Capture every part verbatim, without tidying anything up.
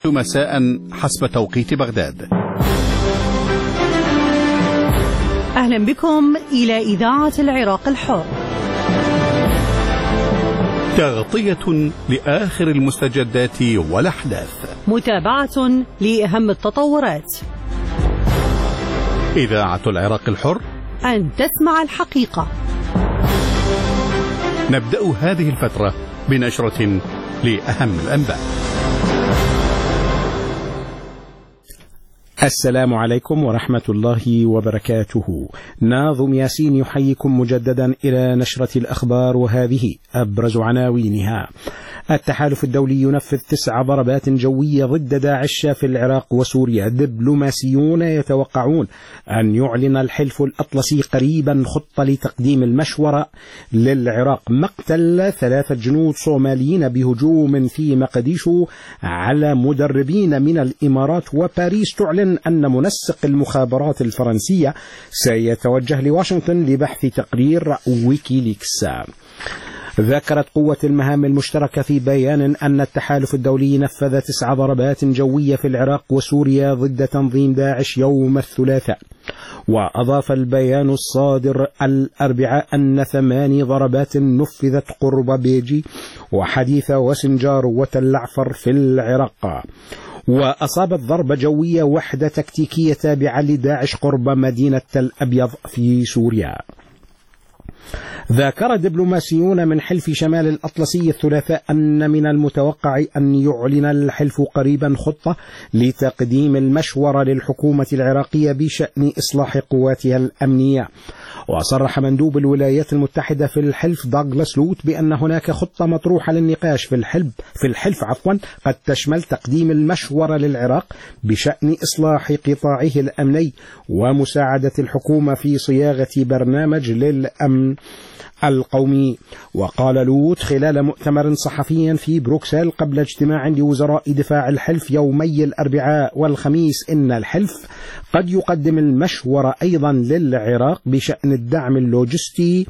مساء حسب توقيت بغداد. أهلا بكم إلى إذاعة العراق الحر. تغطية لآخر المستجدات والأحداث، متابعة لأهم التطورات. إذاعة العراق الحر، أن تسمع الحقيقة. نبدأ هذه الفترة بنشرة لأهم الأنباء. السلام عليكم ورحمة الله وبركاته. ناظم ياسين يحييكم مجددا إلى نشرة الأخبار، وهذه أبرز عناوينها. التحالف الدولي ينفذ تسع ضربات جوية ضد داعش في العراق وسوريا. دبلوماسيون يتوقعون أن يعلن الحلف الأطلسي قريبا خطة لتقديم المشورة للعراق. مقتل ثلاثة جنود صوماليين بهجوم في مقديشو على مدربين من الإمارات. وباريس تعلن أن منسق المخابرات الفرنسية سيتوجه لواشنطن لبحث تقرير ويكيليكس. ذكرت قوة المهام المشتركة في بيان أن التحالف الدولي نفذ تسع ضربات جوية في العراق وسوريا ضد تنظيم داعش يوم الثلاثاء. وأضاف البيان الصادر الأربعاء أن ثماني ضربات نفذت قرب بيجي وحديث وسنجار وتلعفر في العراق. وأصابت ضربة جوية وحدة تكتيكية تابعة لداعش قرب مدينة تل أبيض في سوريا. ذكر دبلوماسيون من حلف شمال الأطلسي الثلاثاء أن من المتوقع أن يعلن الحلف قريبا خطة لتقديم المشورة للحكومة العراقية بشأن إصلاح قواتها الأمنية. وصرح مندوب الولايات المتحدة في الحلف دوغلاس لوت بأن هناك خطة مطروحة للنقاش في الحلف في الحلف عفوا قد تشمل تقديم المشورة للعراق بشأن إصلاح قطاعه الأمني ومساعدة الحكومة في صياغة برنامج للأمن القومي. وقال لوت خلال مؤتمر صحفي في بروكسل قبل اجتماع لوزراء دفاع الحلف يومي الأربعاء والخميس إن الحلف قد يقدم المشورة أيضا للعراق بشأن الدعم اللوجستي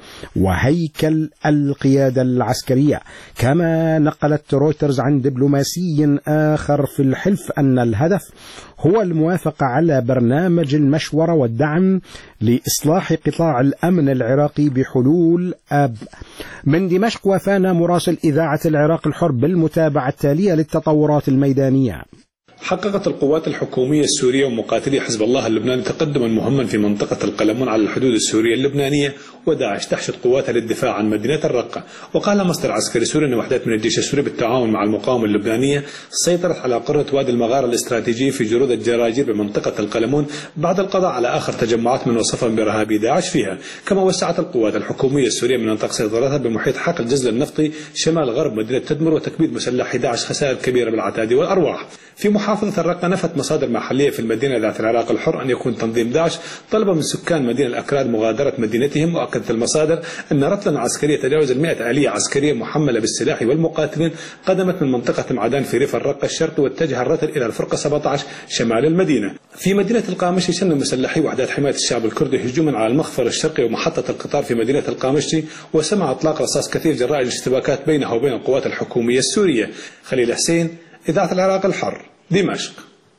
وهيكل القيادة العسكرية. كما نقلت رويترز عن دبلوماسي آخر في الحلف أن الهدف هو الموافقة على برنامج المشورة والدعم لإصلاح قطاع الأمن العراقي بحلول آب. من دمشق وفانا مراسل إذاعة العراق الحر بالمتابعة التالية للتطورات الميدانية. حققت القوات الحكومية السورية ومقاتلي حزب الله اللبناني تقدما مهما في منطقة القلمون على الحدود السورية اللبنانية، وداعش تحشد قواتها للدفاع عن مدينة الرقة. وقال مصدر عسكري سوري أن وحدات من الجيش السوري بالتعاون مع المقاومة اللبنانية سيطرت على قرة وادي المغارة الاستراتيجي في جرود الجراجير بمنطقة القلمون بعد القضاء على آخر تجمعات من وصفها بإرهابي داعش فيها. كما وسعت القوات الحكومية السورية من منطقة سيطرتها بمحيط حقل جزل النفطي شمال غرب مدينة تدمر وتكبيد مسلحي داعش خسائر كبيرة بالعتاد والأرواح. في محافظة الرقة نفت مصادر محلية في المدينة ذات العراق الحر أن يكون تنظيم داعش طلب من سكان مدينة الأكراد مغادرة مدينتهم. وأكدت المصادر أن رتلا عسكرية تجاوز المئة آلية عسكرية محملة بالسلاح والمقاتلين قدمت من منطقة معدان في ريف الرقة الشرقي واتجه الرتل إلى الفرقة سبعة عشر شمال المدينة. في مدينة القامشي شن مسلحي وحدات حماية الشعب الكردي هجوما على المخفر الشرقي ومحطة القطار في مدينة القامشي، وسمع إطلاق رصاص كثير جراء الاشتباكات بينها وبين القوات الحكومية السورية. خليل حسين، إذاعة العراق الحر، دمشق.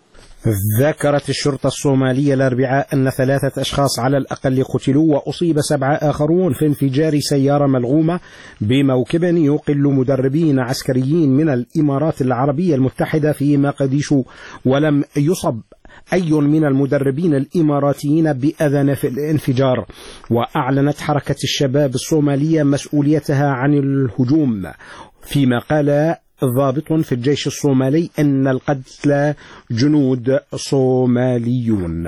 ذكرت الشرطة الصومالية الأربعاء أن ثلاثة أشخاص على الأقل قتلوا وأصيب سبعة آخرون في انفجار سيارة ملغومة بموكب يقل مدربين عسكريين من الإمارات العربية المتحدة في مقديشو. ولم يصب أي من المدربين الإماراتيين بأذى في الانفجار. وأعلنت حركة الشباب الصومالية مسؤوليتها عن الهجوم، فيما قال ضابط في الجيش الصومالي أن القتلى جنود صوماليون.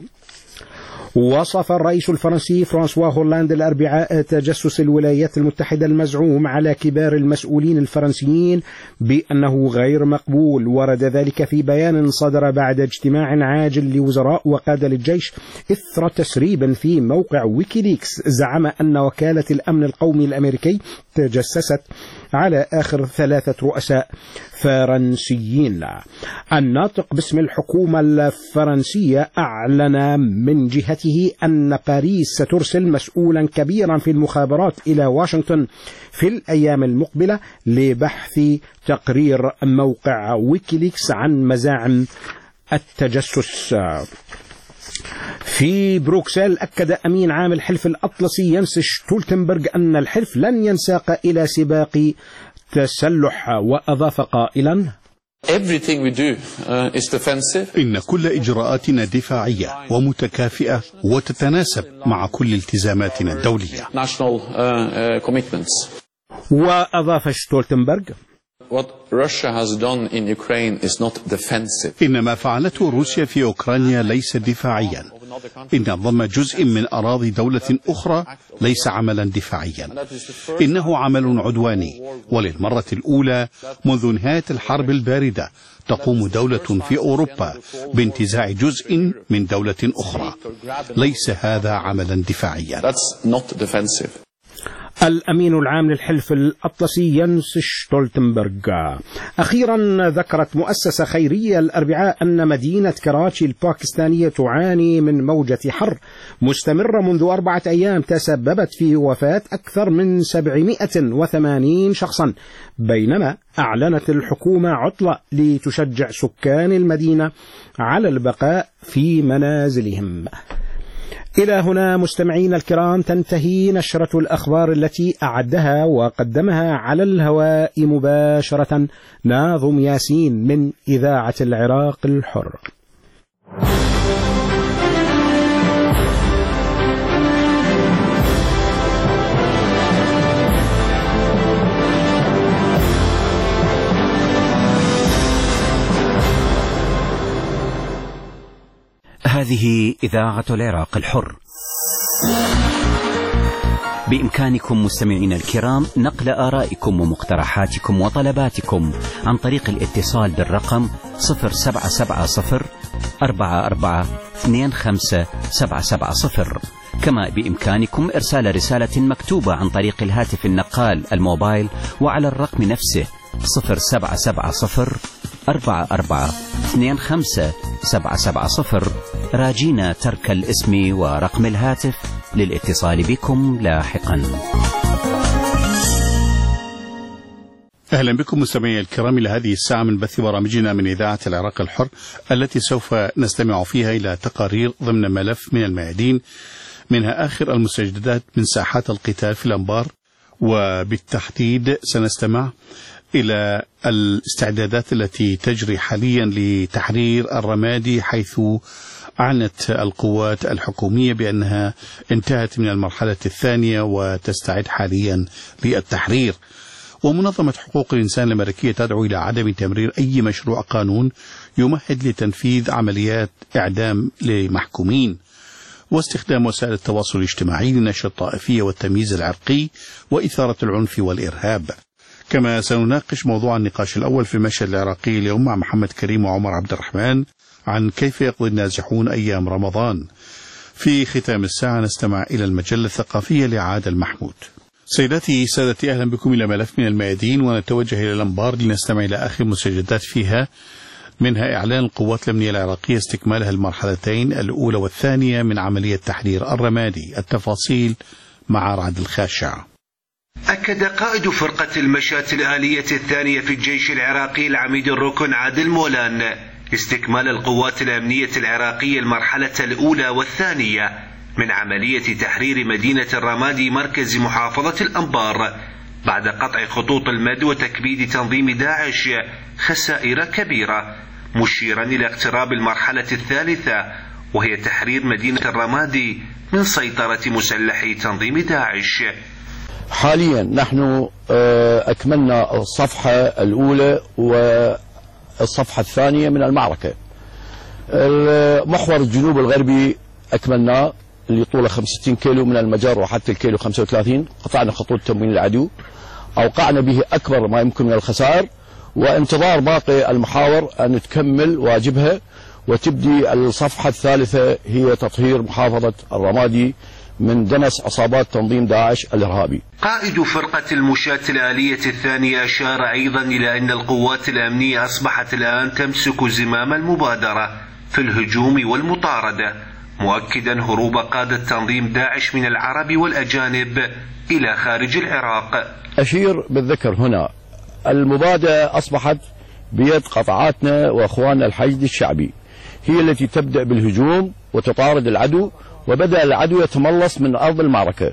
وصف الرئيس الفرنسي فرانسوا هولاند الأربعاء تجسس الولايات المتحدة المزعوم على كبار المسؤولين الفرنسيين بأنه غير مقبول. ورد ذلك في بيان صدر بعد اجتماع عاجل لوزراء وقادة الجيش إثر تسريب في موقع ويكيليكس زعم أن وكالة الأمن القومي الأمريكي تجسست على آخر ثلاثة رؤساء فرنسيين. الناطق باسم الحكومة الفرنسية أعلن من جهته أن باريس سترسل مسؤولا كبيرا في المخابرات إلى واشنطن في الأيام المقبلة لبحث تقرير موقع ويكيليكس عن مزاعم التجسس. في بروكسل أكد أمين عام الحلف الأطلسي ينس شتولتنبرغ أن الحلف لن ينساق إلى سباق تسلح، وأضاف قائلا: Everything we do uh, is defensive. إن كل إجراءاتنا دفاعية ومتكافئة وتتناسب مع كل التزاماتنا الدولية. National uh, uh, commitments. وأضاف شتولتنبرغ: What Russia has done in Ukraine is not defensive. إن ما فعلته روسيا في أوكرانيا ليس دفاعيا. إن ضم جزء من أراضي دولة أخرى ليس عملا دفاعيا، إنه عمل عدواني. وللمرة الأولى منذ نهاية الحرب الباردة تقوم دولة في أوروبا بانتزاع جزء من دولة أخرى. ليس هذا عملا دفاعيا. That's not defensive. الأمين العام للحلف الأطلسي ينس شتولتنبرغ. أخيرا ذكرت مؤسسة خيرية الأربعاء أن مدينة كراتشي الباكستانية تعاني من موجة حر مستمرة منذ أربعة أيام تسببت في وفاة أكثر من سبعمائة وثمانين شخصا، بينما أعلنت الحكومة عطلة لتشجع سكان المدينة على البقاء في منازلهم. إلى هنا مستمعينا الكرام تنتهي نشرة الأخبار التي أعدها وقدمها على الهواء مباشرة ناظم ياسين من إذاعة العراق الحر. هذه إذاعة العراق الحر. بإمكانكم مستمعينا الكرام نقل آرائكم ومقترحاتكم وطلباتكم عن طريق الاتصال بالرقم صفر سبعة سبعة صفر أربعة أربعة اثنين خمسة سبعة سبعة صفر. كما بإمكانكم إرسال رسالة مكتوبة عن طريق الهاتف النقال الموبايل وعلى الرقم نفسه صفر سبعة سبعة صفر أربعة أربعة اثنين خمسة سبعة سبعة صفر، راجينا ترك الاسم ورقم الهاتف للاتصال بكم لاحقا. أهلا بكم مستمعي الكرام إلى هذه الساعة من بث برامجنا من إذاعة العراق الحر، التي سوف نستمع فيها إلى تقارير ضمن ملف من الميادين، منها آخر المستجدات من ساحات القتال في الأنبار، وبالتحديد سنستمع إلى الاستعدادات التي تجري حاليا لتحرير الرمادي، حيث أعلنت القوات الحكومية بأنها انتهت من المرحلة الثانية وتستعد حاليا للتحرير. ومنظمة حقوق الإنسان الأمريكية تدعو إلى عدم تمرير أي مشروع قانون يمهد لتنفيذ عمليات إعدام لمحكومين، واستخدام وسائل التواصل الاجتماعي لنشر الطائفية والتمييز العرقي وإثارة العنف والإرهاب. كما سنناقش موضوع النقاش الأول في المشهد العراقي اليوم مع محمد كريم وعمر عبد الرحمن عن كيف يقضي النازحون أيام رمضان. في ختام الساعة نستمع إلى المجلة الثقافية لعادل محمود. سيداتي سادتي، أهلا بكم إلى ملف من الميادين، ونتوجه إلى الأنبار لنستمع إلى آخر المستجدات فيها، منها إعلان القوات الأمنية العراقية استكمالها المرحلتين الأولى والثانية من عملية تحرير الرمادي. التفاصيل مع رعد الخاشع. أكد قائد فرقة المشاة الآلية الثانية في الجيش العراقي العميد الركن عادل مولان استكمال القوات الأمنية العراقية المرحلة الأولى والثانية من عملية تحرير مدينة الرمادي مركز محافظة الأنبار بعد قطع خطوط المد وتكبيد تنظيم داعش خسائر كبيرة، مشيرا إلى اقتراب المرحلة الثالثة وهي تحرير مدينة الرمادي من سيطرة مسلحي تنظيم داعش. حاليا نحن أكملنا الصفحة الأولى والصفحة الثانية من المعركة. المحور الجنوب الغربي أكملناه اللي طوله خمسة وستين كيلو من المجر وحتى الكيلو خمسة وثلاثين، قطعنا خطوط تموين العدو، أوقعنا به أكبر ما يمكن من الخسائر، وانتظار باقي المحاور أن تكمل واجبها وتبدي الصفحة الثالثة هي تطهير محافظة الرمادي من دنس عصابات تنظيم داعش الإرهابي. قائد فرقة المشاة الآلية الثانية أشار أيضا إلى أن القوات الأمنية أصبحت الآن تمسك زمام المبادرة في الهجوم والمطاردة، مؤكدا هروب قادة تنظيم داعش من العرب والأجانب إلى خارج العراق. أشير بالذكر هنا المبادرة أصبحت بيد قطاعاتنا وأخواننا الحشد الشعبي، هي التي تبدأ بالهجوم وتطارد العدو، وبدأ العدو يتملص من أرض المعركة،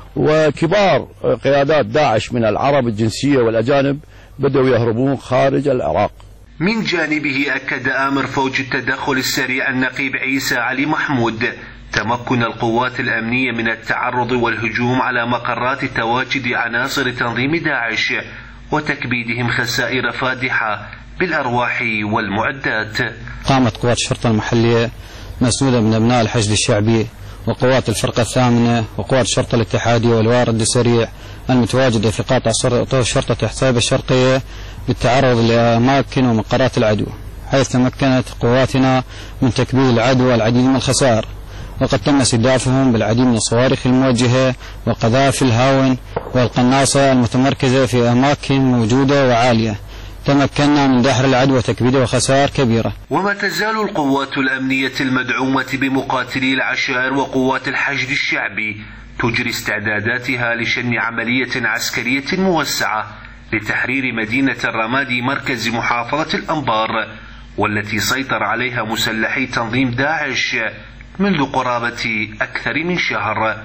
وكبار قيادات داعش من العرب الجنسية والأجانب بدأوا يهربون خارج العراق. من جانبه أكد آمر فوج التدخل السريع النقيب عيسى علي محمود تمكن القوات الأمنية من التعرض والهجوم على مقرات تواجد عناصر تنظيم داعش وتكبيدهم خسائر فادحة بالأرواح والمعدات. قامت قوات الشرطة المحلية مسنودة من أبناء الحشد الشعبي وقوات الفرقة الثامنة وقوات الشرطة الاتحادية والوارد السريع المتواجدة في قاطع شرطة حساب الشرقية بالتعرض لأماكن ومقرات العدو، حيث تمكنت قواتنا من تكبيد العدو العديد من الخسائر، وقد تم استهدافهم بالعديد من الصواريخ الموجهة والقذائف الهاون والقناصة المتمركزة في أماكن موجودة وعالية. تمكنا من دحر العدو وتكبيده وخسائر كبيرة. وما تزال القوات الأمنية المدعومة بمقاتلي العشائر وقوات الحشد الشعبي تجري استعداداتها لشن عملية عسكرية موسعة لتحرير مدينة الرمادي مركز محافظة الأنبار، والتي سيطر عليها مسلحي تنظيم داعش منذ قرابة أكثر من شهر.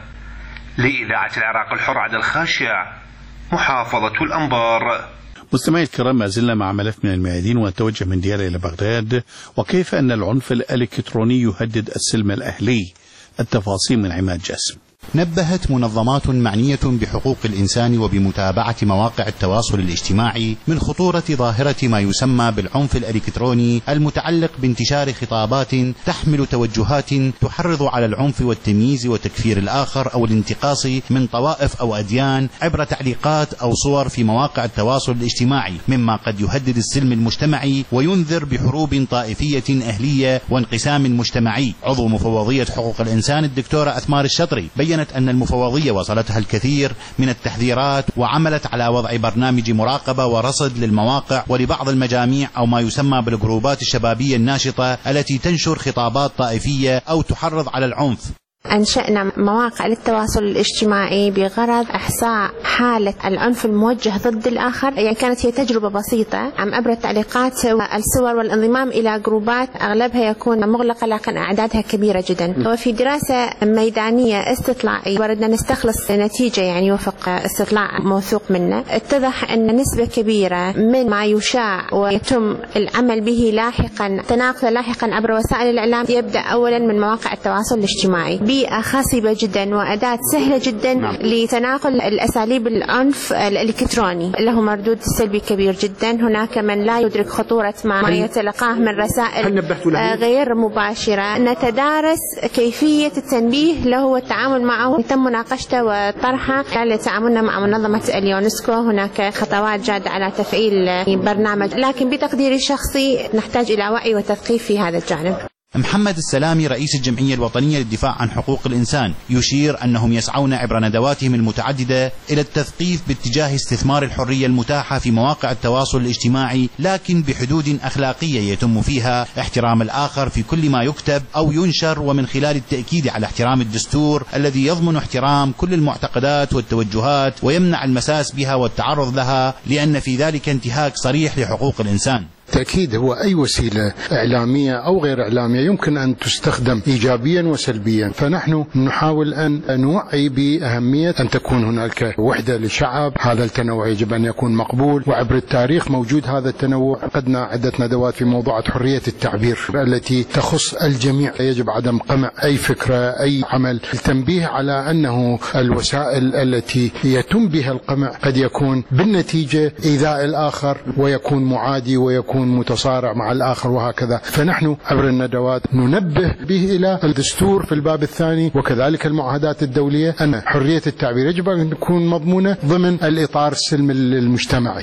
لإذاعة العراق الحر عبد الخاشع، محافظة الأنبار. مستمعي الكرام، ما زلنا مع ملف من الميادين ونتوجه من ديالى إلى بغداد، وكيف أن العنف الإلكتروني يهدد السلم الأهلي. التفاصيل من عماد جاسم. نبهت منظمات معنية بحقوق الإنسان وبمتابعة مواقع التواصل الاجتماعي من خطورة ظاهرة ما يسمى بالعنف الإلكتروني المتعلق بانتشار خطابات تحمل توجهات تحرض على العنف والتمييز وتكفير الآخر أو الانتقاص من طوائف أو أديان عبر تعليقات أو صور في مواقع التواصل الاجتماعي، مما قد يهدد السلم المجتمعي وينذر بحروب طائفية أهلية وانقسام مجتمعي. عضو مفوضية حقوق الإنسان الدكتورة أثمار الشطري بيّنت أن المفوضية وصلتها الكثير من التحذيرات وعملت على وضع برنامج مراقبة ورصد للمواقع ولبعض المجاميع أو ما يسمى بالجروبات الشبابية الناشطة التي تنشر خطابات طائفية أو تحرض على العنف. أنشأنا مواقع للتواصل الاجتماعي بغرض إحصاء حالة العنف الموجه ضد الآخر. يعني كانت هي تجربة بسيطة عن عبر التعليقات والصور والانضمام إلى جروبات أغلبها يكون مغلقة لكن أعدادها كبيرة جدا. وفي دراسة ميدانية استطلاعية وردنا نستخلص نتيجة يعني وفق استطلاع موثوق منه، اتضح أن نسبة كبيرة من ما يشاع ويتم العمل به لاحقا تناقل لاحقا عبر وسائل الإعلام يبدأ أولا من مواقع التواصل الاجتماعي. بيئة خصبة جدا وأداة سهلة جدا نعم. لتناقل الأساليب العنف الإلكتروني له مردود سلبي كبير جدا. هناك من لا يدرك خطورة ما يتلقاه من رسائل غير مباشرة. نتدارس كيفية التنبيه له والتعامل معه، تم مناقشته وطرحه خلال تعاملنا مع منظمة اليونسكو. هناك خطوات جادة على تفعيل برنامج، لكن بتقديري الشخصي نحتاج إلى وعي وتثقيف في هذا الجانب. محمد السلامي رئيس الجمعية الوطنية للدفاع عن حقوق الإنسان يشير أنهم يسعون عبر ندواتهم المتعددة إلى التثقيف باتجاه استثمار الحرية المتاحة في مواقع التواصل الاجتماعي، لكن بحدود أخلاقية يتم فيها احترام الآخر في كل ما يكتب أو ينشر، ومن خلال التأكيد على احترام الدستور الذي يضمن احترام كل المعتقدات والتوجهات ويمنع المساس بها والتعرض لها، لأن في ذلك انتهاك صريح لحقوق الإنسان. تأكيد هو أي وسيلة إعلامية أو غير إعلامية يمكن أن تستخدم إيجابيا وسلبيا، فنحن نحاول أن نوعي بأهمية أن تكون هناك وحدة للشعب. هذا التنوع يجب أن يكون مقبول، وعبر التاريخ موجود هذا التنوع. عقدنا عدة ندوات في موضوع حرية التعبير التي تخص الجميع. يجب عدم قمع أي فكرة أي عمل، التنبيه على أنه الوسائل التي يتم بها القمع قد يكون بالنتيجة إيذاء الآخر ويكون معادي ويكون متصارع مع الآخر وهكذا. فنحن عبر الندوات ننبه به إلى الدستور في الباب الثاني وكذلك المعاهدات الدولية أن حرية التعبير يجب أن تكون مضمونة ضمن الإطار السلمي المجتمعي.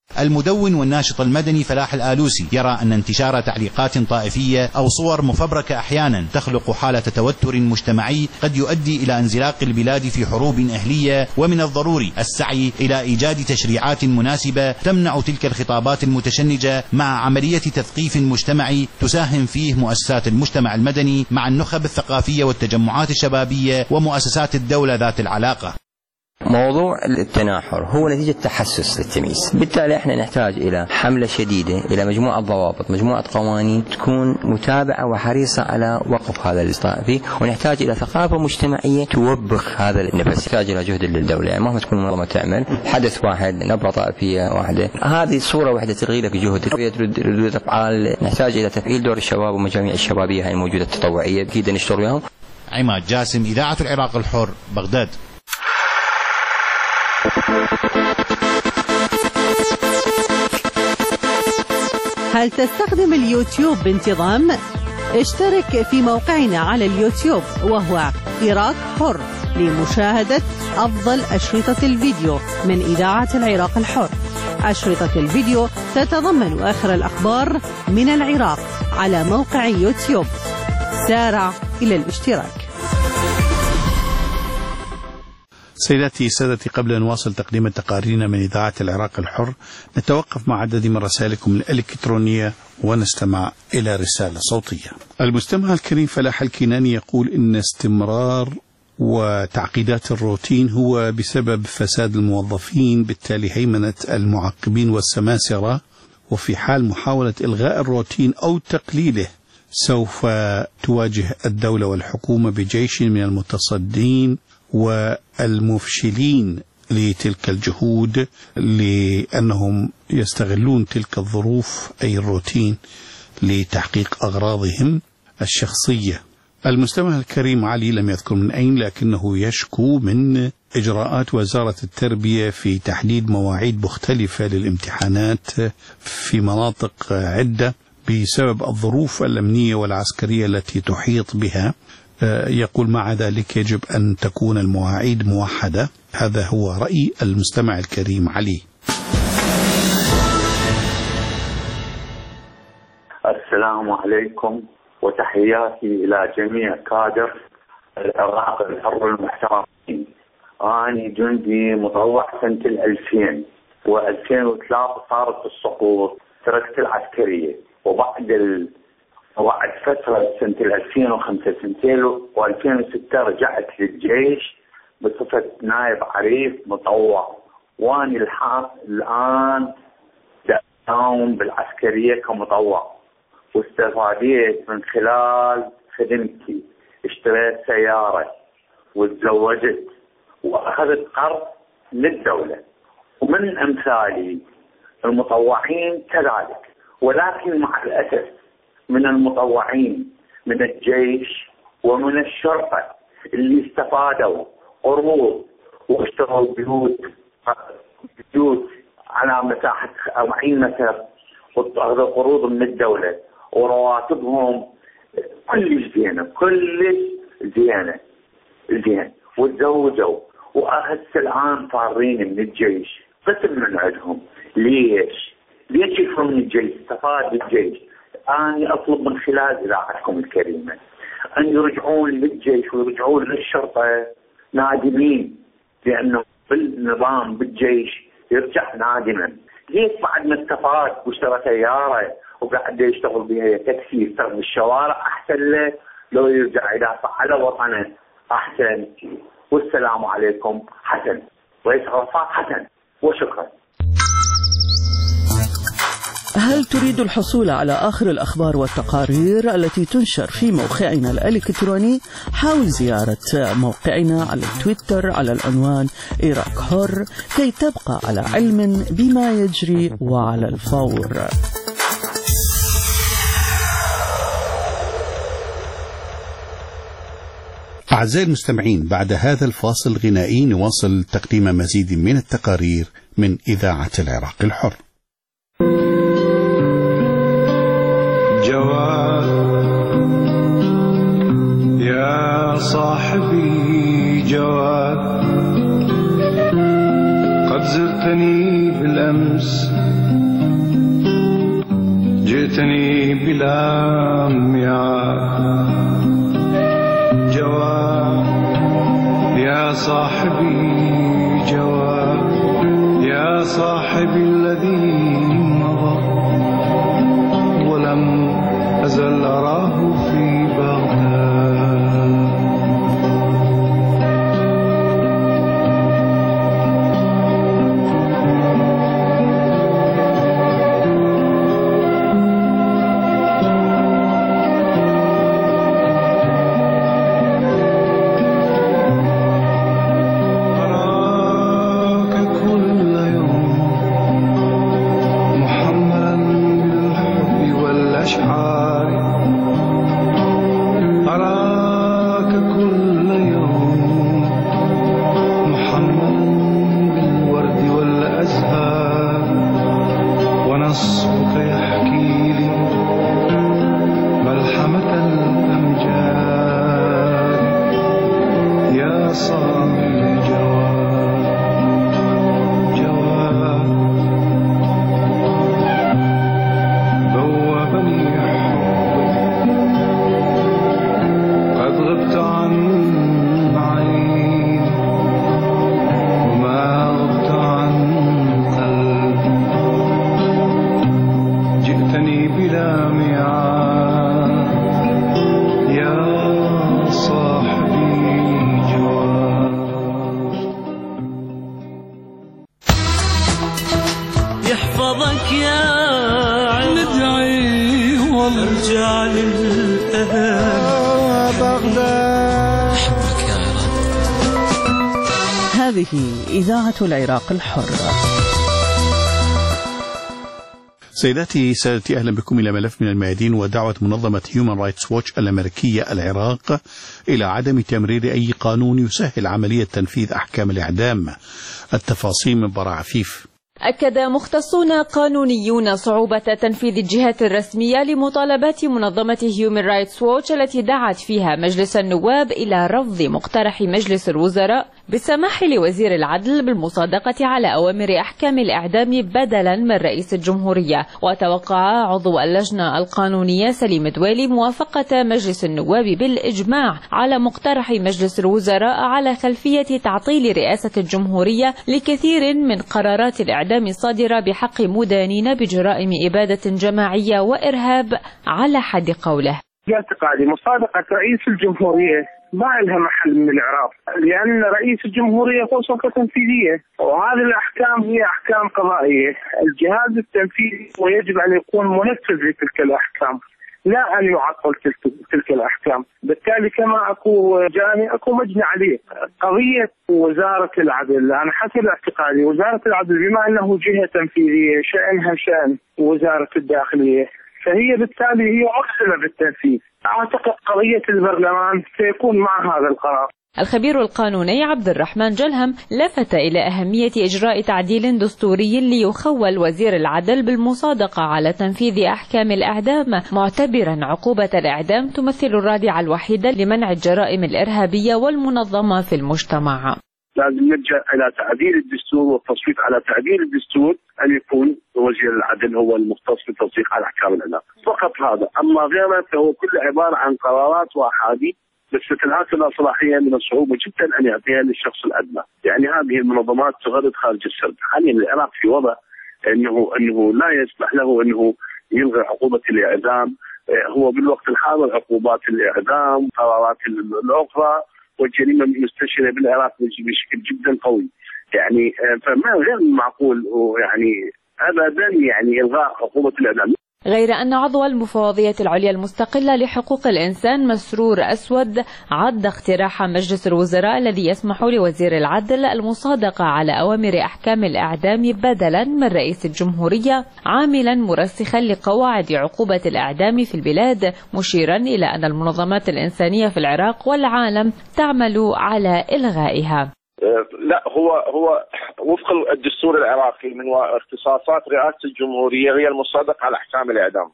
المدون والناشط المدني فلاح الآلوسي يرى أن انتشار تعليقات طائفية أو صور مفبركة أحيانا تخلق حالة توتر مجتمعي قد يؤدي إلى انزلاق البلاد في حروب أهلية، ومن الضروري السعي إلى إيجاد تشريعات مناسبة تمنع تلك الخطابات المتشنجة مع عملية تثقيف مجتمعي تساهم فيه مؤسسات المجتمع المدني مع النخب الثقافية والتجمعات الشبابية ومؤسسات الدولة ذات العلاقة. موضوع التناحر هو نتيجة تحسس للتمييز، بالتالي احنا نحتاج إلى حملة شديدة، إلى مجموعة ضوابط، مجموعة قوانين تكون متابعة وحريصة على وقف هذا الطائفي، ونحتاج إلى ثقافة مجتمعية توبخ هذا النفس، نحتاج إلى جهد للدولة، يعني مهما تكون المنظمة تعمل حدث واحد، نبرة طائفية واحدة، هذه صورة واحدة تلغي لك جهد، ردود أفعال، نحتاج إلى تفعيل دور الشباب ومجاميع الشبابية هاي الموجودة التطوعية، أكيد نشتغل وياهم. عماد جاسم، إذاعة العراق الحر، بغداد. هل تستخدم اليوتيوب بانتظام؟ اشترك في موقعنا على اليوتيوب وهو عراق حر لمشاهدة أفضل أشرطة الفيديو من إذاعة العراق الحر. أشرطة الفيديو تتضمن آخر الأخبار من العراق على موقع يوتيوب. سارع إلى الاشتراك. سيداتي سادتي، قبل أن نواصل تقديم تقاريرنا من إذاعة العراق الحر نتوقف مع عدد من رسائلكم الإلكترونية ونستمع إلى رسالة صوتية. المستمع الكريم فلاح الكناني يقول إن استمرار وتعقيدات الروتين هو بسبب فساد الموظفين، بالتالي هيمنة المعقبين والسماسرة، وفي حال محاولة إلغاء الروتين أو تقليله سوف تواجه الدولة والحكومة بجيش من المتصدين والمفشلين لتلك الجهود، لأنهم يستغلون تلك الظروف أي الروتين لتحقيق أغراضهم الشخصية. المستمع الكريم علي لم يذكر من أين، لكنه يشكو من إجراءات وزارة التربية في تحديد مواعيد مختلفة للامتحانات في مناطق عدة بسبب الظروف الأمنية والعسكرية التي تحيط بها. يقول مع ذلك يجب أن تكون المواعيد موحدة. هذا هو رأي المستمع الكريم علي. السلام عليكم وتحياتي إلى جميع كادر العراق الحر المحترمين. أنا جندي مطوع سنة الألفين وألفين وثلاثة صارت السقوط، تركت العسكرية، وبعد ال... وبعد فترة سنة الألفين وخمسة سنتين وألفين وستة رجعت للجيش بصفة نائب عريف مطوع، وأنا الآن داوم بالعسكرية كمطوع، واستفاديت من خلال خدمتي، اشتريت سيارة وتزوجت وأخذت قرض للدولة، ومن أمثالي المطوعين كذلك. ولكن مع الأسف من المطوعين من الجيش ومن الشرطة اللي استفادوا قروض واشتروا بيوت بيوت على مساحة أربعين متر وأخذوا قروض من الدولة، ورواتبهم كلش زينة كلش زينة زين، وتزوجوا وأهس الآن فارين من الجيش. قسم من عندهم ليش؟ ليش يفرون من الجيش؟ استفاد الجيش. أنا أطلب من خلال إذاعتكم الكريمة أن يرجعون للجيش ويرجعون للشرطة نادمين، لأنه بالنظام بالجيش يرجع نادما. ليش بعد ما استفاد واشترى سيارة وقاعد يشتغل بها تاكسي يستخدم الشوارع أحسن له لو يرجع يدافع على وطنه أحسن. والسلام عليكم. حسن رئيس غرفات حسن، وشكرا. هل تريد الحصول على آخر الأخبار والتقارير التي تنشر في موقعنا الإلكتروني؟ حاول زيارة موقعنا على تويتر على العنوان عراق حر كي تبقى على علم بما يجري وعلى الفور. أعزائي المستمعين، بعد هذا الفاصل الغنائي نواصل تقديم مزيد من التقارير من إذاعة العراق الحر. جواد يا صاحبي جواد، قد زرتني بالأمس جئتني بلا ميعاد جواب يا صاحبي جواب يا صاحبي الذي مضى ولم أزل أراه في بغداد. هذه إذاعة العراق الحر. سيداتي سادتي، أهلا بكم إلى ملف من الميادين ودعوة منظمة هيومان رايتس ووتش الأمريكية العراق إلى عدم تمرير أي قانون يسهل عملية تنفيذ أحكام الإعدام. التفاصيل من براء عفيف. أكد مختصون قانونيون صعوبة تنفيذ الجهات الرسمية لمطالبات منظمة هيومان رايتس ووتش التي دعت فيها مجلس النواب إلى رفض مقترح مجلس الوزراء بالسماح لوزير العدل بالمصادقة على أوامر أحكام الإعدام بدلا من رئيس الجمهورية. وتوقع عضو اللجنة القانونية سليم دويلي موافقة مجلس النواب بالإجماع على مقترح مجلس الوزراء على خلفية تعطيل رئاسة الجمهورية لكثير من قرارات الإعدام الصادرة بحق مدانين بجرائم إبادة جماعية وإرهاب على حد قوله. باعتقادي مصادقة رئيس الجمهورية ما لها محل من الإعراب، لأن رئيس الجمهورية هو سلطة تنفيذية، وهذه الأحكام هي أحكام قضائية. الجهاز التنفيذي ويجب أن يكون منفذ لتلك الأحكام، لا أن يعطل تلك, تلك الأحكام. بالتالي كما أكو جاني أكو مجني عليه. قضية وزارة العدل، أنا حسب اعتقادي وزارة العدل بما أنه جهة تنفيذية شأنها شأن وزارة الداخلية، فهي بالتالي هي مقصرة بالتنفيذ. أعتقد قضية البرلمان سيكون مع هذا القرار. الخبير القانوني عبد الرحمن جلهم لفت إلى أهمية إجراء تعديل دستوري ليخول وزير العدل بالمصادقة على تنفيذ أحكام الإعدام، معتبرا عقوبة الإعدام تمثل الرادعة الوحيدة لمنع الجرائم الإرهابية والمنظمة في المجتمع. لازم نرجع إلى تعديل الدستور والتصويت على تعديل الدستور، أن يكون وزير العدل هو المختص بالتصويت على أحكام الإعدام فقط هذا. أما غيره فهو كل عبارة عن قرارات وأحاديث، بس مثل هكذا صلاحية من الصعوبة جدا أن يعطيها للشخص الأدنى. يعني هذه المنظمات تغرد خارج السرب. حاليا العراق في وضع أنه أنه لا يسمح له أنه يلغي عقوبة الإعدام. هو بالوقت الحاضر عقوبات الإعدام، قرارات الأخرى والجريمة المستشرة بالعراق بشكل جدا قوي. يعني فما غير معقول يعني أبدا يعني إلغاء عقوبة الإعدام. غير أن عضو المفوضية العليا المستقلة لحقوق الإنسان مسرور أسود عد اقتراح مجلس الوزراء الذي يسمح لوزير العدل المصادقة على أوامر أحكام الإعدام بدلا من رئيس الجمهورية عاملا مرسخا لقواعد عقوبة الإعدام في البلاد، مشيرا إلى أن المنظمات الإنسانية في العراق والعالم تعمل على إلغائها. لا، هو هو وفق الدستور العراقي من اختصاصات رئاسة الجمهورية هي المصادقة على أحكام الإعدام،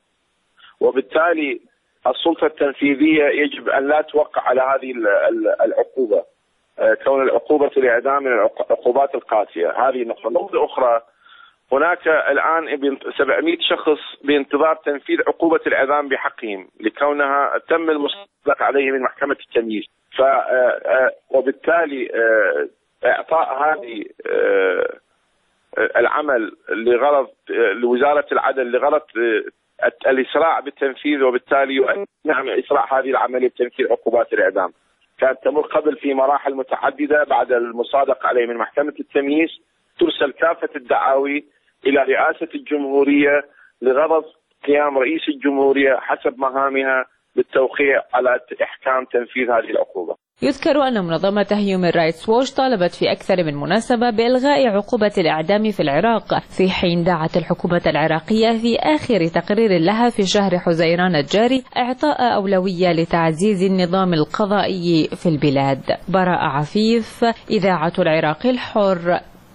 وبالتالي السلطة التنفيذية يجب أن لا توقع على هذه العقوبة، كون العقوبة الإعدام من العقوبات القاسية. هذه نقطة. نقطة أخرى، هناك الآن سبعمئة شخص بانتظار تنفيذ عقوبة الإعدام بحقهم لكونها تم المصدق عليه من محكمة التمييز. ف وبالتالي إعطاء هذه العمل لغرض لوزارة العدل لغرض الإسراع بالتنفيذ، وبالتالي نعم إسراع هذه العملية بتنفيذ عقوبات الإعدام كانت تمر قبل في مراحل متعددة. بعد المصادق عليه من محكمة التمييز ترسل كافة الدعاوي إلى رئاسة الجمهورية لغرض قيام رئيس الجمهورية حسب مهامها بالتوقيع على إحكام تنفيذ هذه العقوبة. يذكر أن منظمة هيومن رايتس ووتش طالبت في أكثر من مناسبة بإلغاء عقوبة الإعدام في العراق، في حين دعت الحكومة العراقية في آخر تقرير لها في شهر حزيران الجاري إعطاء أولوية لتعزيز النظام القضائي في البلاد. براء عفيف، إذاعة العراق الحر،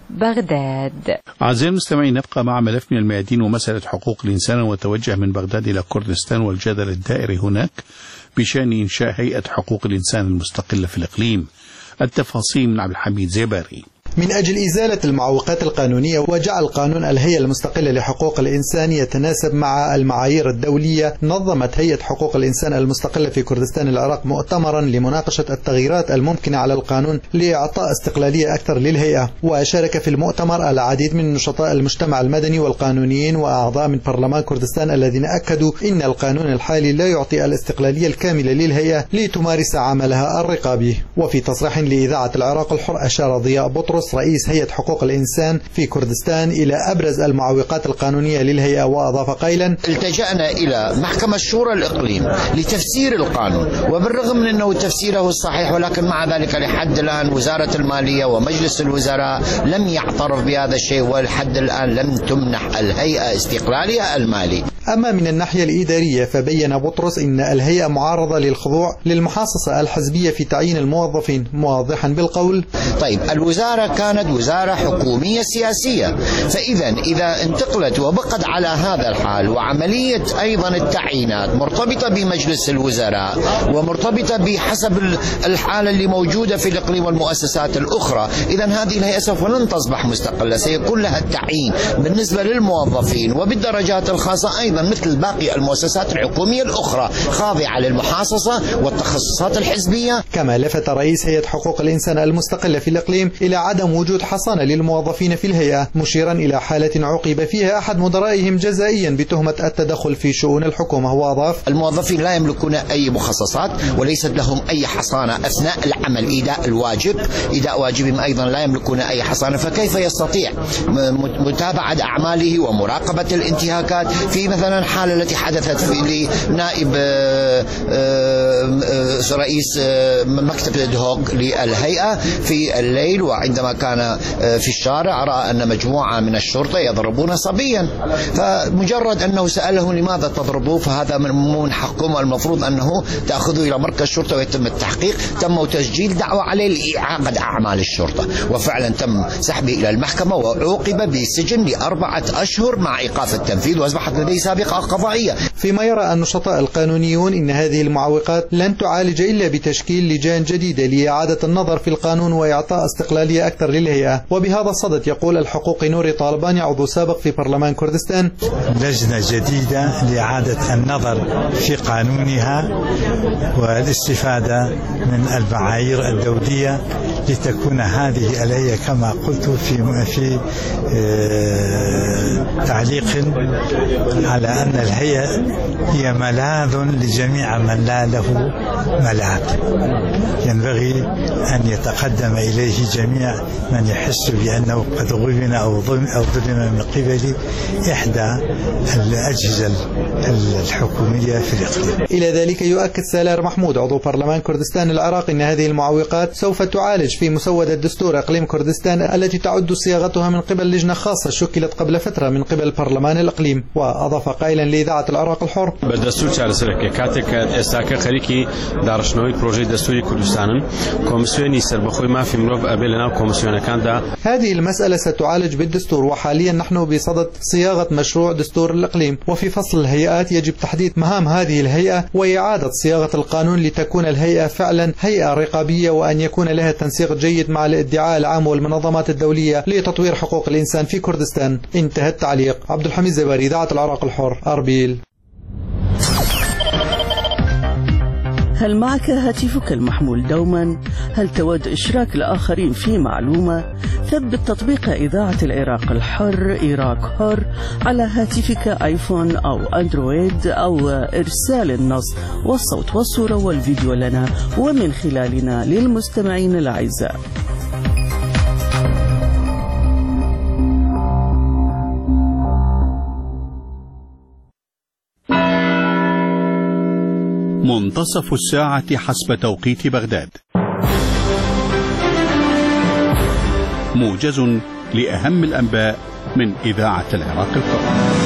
بغداد. أعزائي المستمعين، نبقى مع ملف من الميادين ومسألة حقوق الإنسان، وتوجه من بغداد إلى كردستان والجدل الدائري هناك بشأن إنشاء هيئة حقوق الإنسان المستقلة في الإقليم. التفاصيل من عبد الحميد زيباري. من أجل إزالة المعوقات القانونية وجعل قانون الهيئة المستقلة لحقوق الإنسان يتناسب مع المعايير الدولية، نظمت هيئة حقوق الإنسان المستقلة في كردستان العراق مؤتمرا لمناقشة التغييرات الممكنة على القانون لإعطاء استقلالية أكثر للهيئة. وشارك في المؤتمر العديد من نشطاء المجتمع المدني والقانونيين وأعضاء من برلمان كردستان الذين أكدوا إن القانون الحالي لا يعطي الاستقلالية الكاملة للهيئة لتمارس عملها الرقابي. وفي تصريح لإذاعة العراق الحر أشار ضياء بطرس رئيس هيئة حقوق الإنسان في كردستان إلى أبرز المعوقات القانونية للهيئة، وأضاف قائلا: التجأنا إلى محكمة شورى الإقليم لتفسير القانون، وبالرغم من أنه تفسيره الصحيح، ولكن مع ذلك لحد الآن وزارة المالية ومجلس الوزراء لم يعترف بهذا الشيء، ولحد الآن لم تمنح الهيئة استقلالها المالي. أما من الناحية الإدارية فبين بطرس إن الهيئة معارضة للخضوع للمحاصصة الحزبية في تعيين الموظفين، موضحا بالقول: طيب الوزارة كانت وزارة حكومية سياسية، فإذا إذا انتقلت وبقت على هذا الحال، وعملية أيضا التعيينات مرتبطة بمجلس الوزراء ومرتبطة بحسب الحالة اللي موجودة في الإقليم والمؤسسات الأخرى، إذا هذه الهيئة سوف لن تصبح مستقلة، سيكون لها التعيين بالنسبة للموظفين وبالدرجات الخاصة أيضا مثل باقي المؤسسات الحكومية الأخرى خاضعة للمحاصصة والتخصصات الحزبية. كما لفت رئيس هيئة حقوق الإنسان المستقلة في الإقليم إلى عدم وجود حصانة للموظفين في الهيئة، مشيرا إلى حالة عوقب فيها أحد مدرائهم جزائيا بتهمة التدخل في شؤون الحكومة. وأضاف: الموظفين لا يملكون أي مخصصات وليست لهم أي حصانة أثناء العمل، إداء الواجب إداء واجبهم أيضا لا يملكون أي حصانة، فكيف يستطيع متابعة أعماله ومراقبة الانتهاكات؟ في مثلا الحالة التي حدثت في نائب رئيس مكتب الهوك للهيئة في الليل، وعندما كان في الشارع رأى أن مجموعة من الشرطة يضربون صبيا، فمجرد أنه سأله لماذا تضربوه، فهذا من حقكم، المفروض أنه تأخذوا إلى مركز الشرطة ويتم التحقيق. تم تسجيل دعوة عليه لإعاقة أعمال الشرطة، وفعلا تم سحبه إلى المحكمة وعوقب بالسجن لأربعة أشهر مع إيقاف التنفيذ، وأصبحت لديه سابقة قضائية. فيما يرى النشطاء القانونيون إن هذه المعوقات لن تعالج إلا بتشكيل لجان جديدة لإعادة النظر في القانون وإعطاء استقلالية أكثر للهيئة. وبهذا الصدد يقول الحقوقي نوري طالباني عضو سابق في برلمان كردستان: لجنة جديدة لإعادة النظر في قانونها والاستفادة من المعايير الدولية لتكون هذه الهيئة كما قلت في في تعليق على أن الهيئة هي ملاذ لجميع من لا له ملاذ، ينبغي أن يتقدم إليه جميع من يحس بأنه قد غبن أو ظلم أو ظلم من قبل إحدى الأجهزة الحكومية في الإقليم. إلى ذلك يؤكد سالار محمود عضو برلمان كردستان العراق أن هذه المعوقات سوف تعالج في مسودة دستور إقليم كردستان التي تعد صياغتها من قبل لجنة خاصة شكلت قبل فترة من قبل برلمان الإقليم. وأضاف قائلا لإذاعة العراق الحر: بالدستور چارەسەرەکە کاتێک ئێستاکە خەریکی داڕشتنەوەی پرۆژەی دەستوری کوردستانن، کۆمسیۆنی سەربەخۆی مافی مرۆڤ ئەبێ لەناو کۆمسیۆنەکاندا. هذه المسألة ستعالج بالدستور، وحاليا نحن بصدد صياغة مشروع دستور الإقليم، وفي فصل الهيئات يجب تحديد مهام هذه الهيئة وإعادة صياغة القانون لتكون الهيئة فعلا هيئة رقابية، وأن يكون لها تنسيق التنسيق الجيد مع الادعاء العام والمنظمات الدولية لتطوير حقوق الإنسان في كردستان. انتهى التعليق. عبد الحميد زباري، إذاعة العراق الحر، أربيل. هل معك هاتفك المحمول دوما؟ هل تود إشراك الآخرين في معلومة؟ ثبت تطبيق إذاعة العراق الحر إيراك حر على هاتفك آيفون أو أندرويد، أو إرسال النص والصوت والصورة والفيديو لنا ومن خلالنا للمستمعين الأعزاء. منتصف الساعة حسب توقيت بغداد. موجز لأهم الأنباء من إذاعة العراق الحر.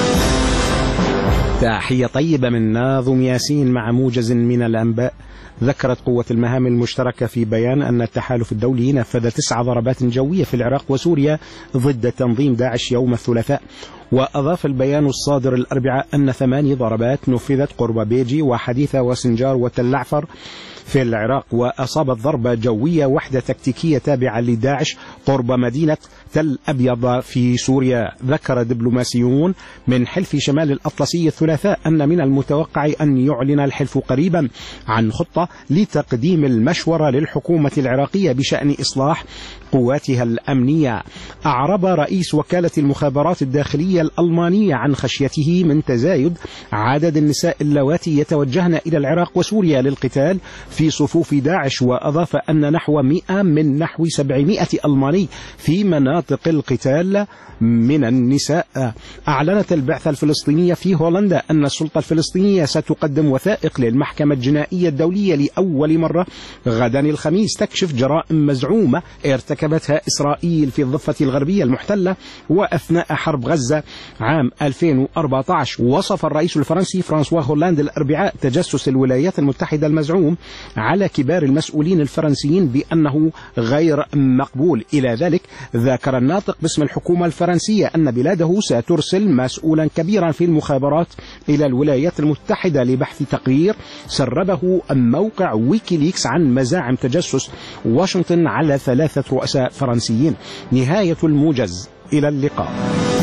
تحية طيبة من ناظم ياسين مع موجز من الأنباء. ذكرت قوة المهام المشتركة في بيان أن التحالف الدولي نفذ تسع ضربات جوية في العراق وسوريا ضد تنظيم داعش يوم الثلاثاء. وأضاف البيان الصادر الأربعاء أن ثماني ضربات نفذت قرب بيجي وحديثة وسنجار وتل عفر في العراق، وأصابت ضربة جوية وحدة تكتيكية تابعة لداعش قرب مدينة تل أبيض في سوريا. ذكر دبلوماسيون من حلف شمال الأطلسي الثلاثاء أن من المتوقع أن يعلن الحلف قريبا عن خطة لتقديم المشورة للحكومة العراقية بشأن إصلاح قواتها الأمنية. أعرب رئيس وكالة المخابرات الداخلية الألمانية عن خشيته من تزايد عدد النساء اللواتي يتوجهن إلى العراق وسوريا للقتال في صفوف داعش، وأضاف أن نحو مئة من نحو سبعمائة ألماني في مناطق القتال من النساء. أعلنت البعثة الفلسطينية في هولندا أن السلطة الفلسطينية ستقدم وثائق للمحكمة الجنائية الدولية لأول مرة غدا الخميس تكشف جرائم مزعومة ارتكبتها إسرائيل في الضفة الغربية المحتلة وأثناء حرب غزة عام ألفين وأربعة عشر. وصف الرئيس الفرنسي فرانسوا هولاند الأربعاء تجسس الولايات المتحدة المزعوم على كبار المسؤولين الفرنسيين بأنه غير مقبول. إلى ذلك ذكر الناطق باسم الحكومة الفرنسية أن بلاده سترسل مسؤولا كبيرا في المخابرات إلى الولايات المتحدة لبحث تقرير سربه موقع ويكيليكس عن مزاعم تجسس واشنطن على ثلاثة رؤساء فرنسيين. نهاية الموجز، إلى اللقاء.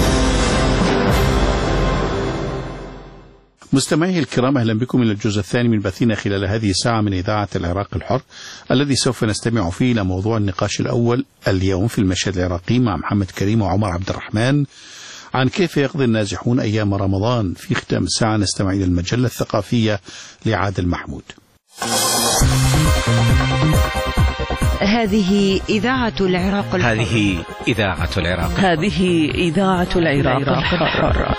مستمعي الكرام، أهلا بكم إلى الجزء الثاني من بثنا خلال هذه الساعة من إذاعة العراق الحر، الذي سوف نستمع فيه إلى موضوع النقاش الأول اليوم في المشهد العراقي مع محمد كريم وعمر عبد الرحمن عن كيف يقضي النازحون أيام رمضان. في ختام الساعة نستمع إلى المجلة الثقافية لعادل محمود. هذه إذاعة العراق الحر. هذه إذاعة العراق هذه إذاعة العراق الحر.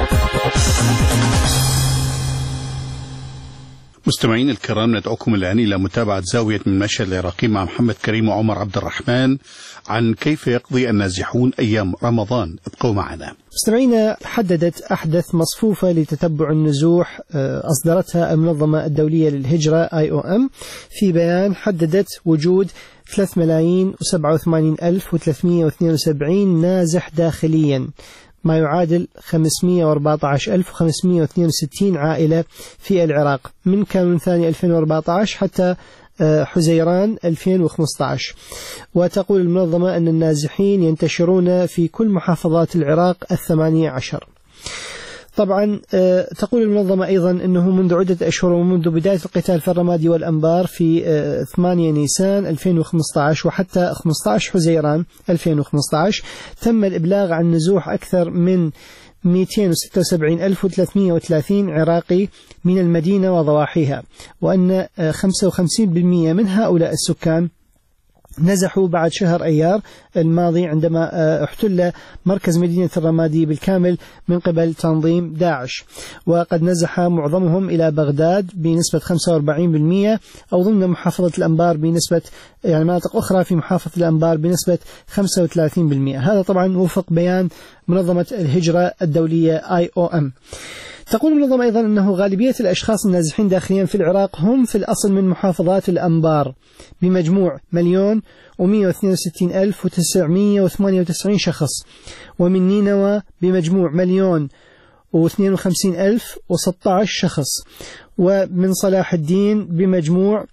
مستمعين الكرام، ندعوكم الآن إلى متابعة زاوية من المشهد العراقي مع محمد كريم وعمر عبد الرحمن عن كيف يقضي النازحون أيام رمضان. ابقوا معنا. مستمعينا، حددت أحدث مصفوفة لتتبع النزوح أصدرتها المنظمة الدولية للهجرة آي أو إم في بيان حددت وجود ثلاثة ملايين وسبعة وثمانين ألف وثلاثمائة واثنين وسبعين نازح داخليا، ما يعادل خمسمائة وأربعة عشر ألف وخمسمائة واثنين وستين عائلة في العراق من كانون ثاني ألفين وأربعة عشر حتى حزيران ألفين وخمسة عشر. وتقول المنظمة أن النازحين ينتشرون في كل محافظات العراق الثمانية عشر. طبعا تقول المنظمة أيضا أنه منذ عدة أشهر ومنذ بداية القتال في الرمادي والأنبار في ثمانية نيسان ألفين وخمسة عشر وحتى خمسة عشر حزيران ألفين وخمسة عشر تم الإبلاغ عن نزوح أكثر من مئتين وستة وسبعين ألف وثلاثمائة وثلاثين عراقي من المدينة وضواحيها، وأن خمسة وخمسين بالمئة من هؤلاء السكان نزحوا بعد شهر أيار الماضي عندما احتل مركز مدينة الرمادي بالكامل من قبل تنظيم داعش، وقد نزح معظمهم إلى بغداد بنسبة خمسة وأربعين بالمئة أو ضمن محافظة الأنبار بنسبة يعني مناطق أخرى في محافظة الأنبار بنسبة خمسة وثلاثين بالمئة. هذا طبعا وفق بيان منظمة الهجرة الدولية آي أو إم. تقول المنظمة أيضا أنه غالبية الأشخاص النازحين داخليا في العراق هم في الأصل من محافظات الأنبار بمجموع مليون ومئة واثنين وستين ألف وتسعمائة وثمانية وتسعين شخص، ومن نينوى بمجموع مليون واثنين وخمسين ألف وستة عشر شخص، ومن صلاح الدين بمجموع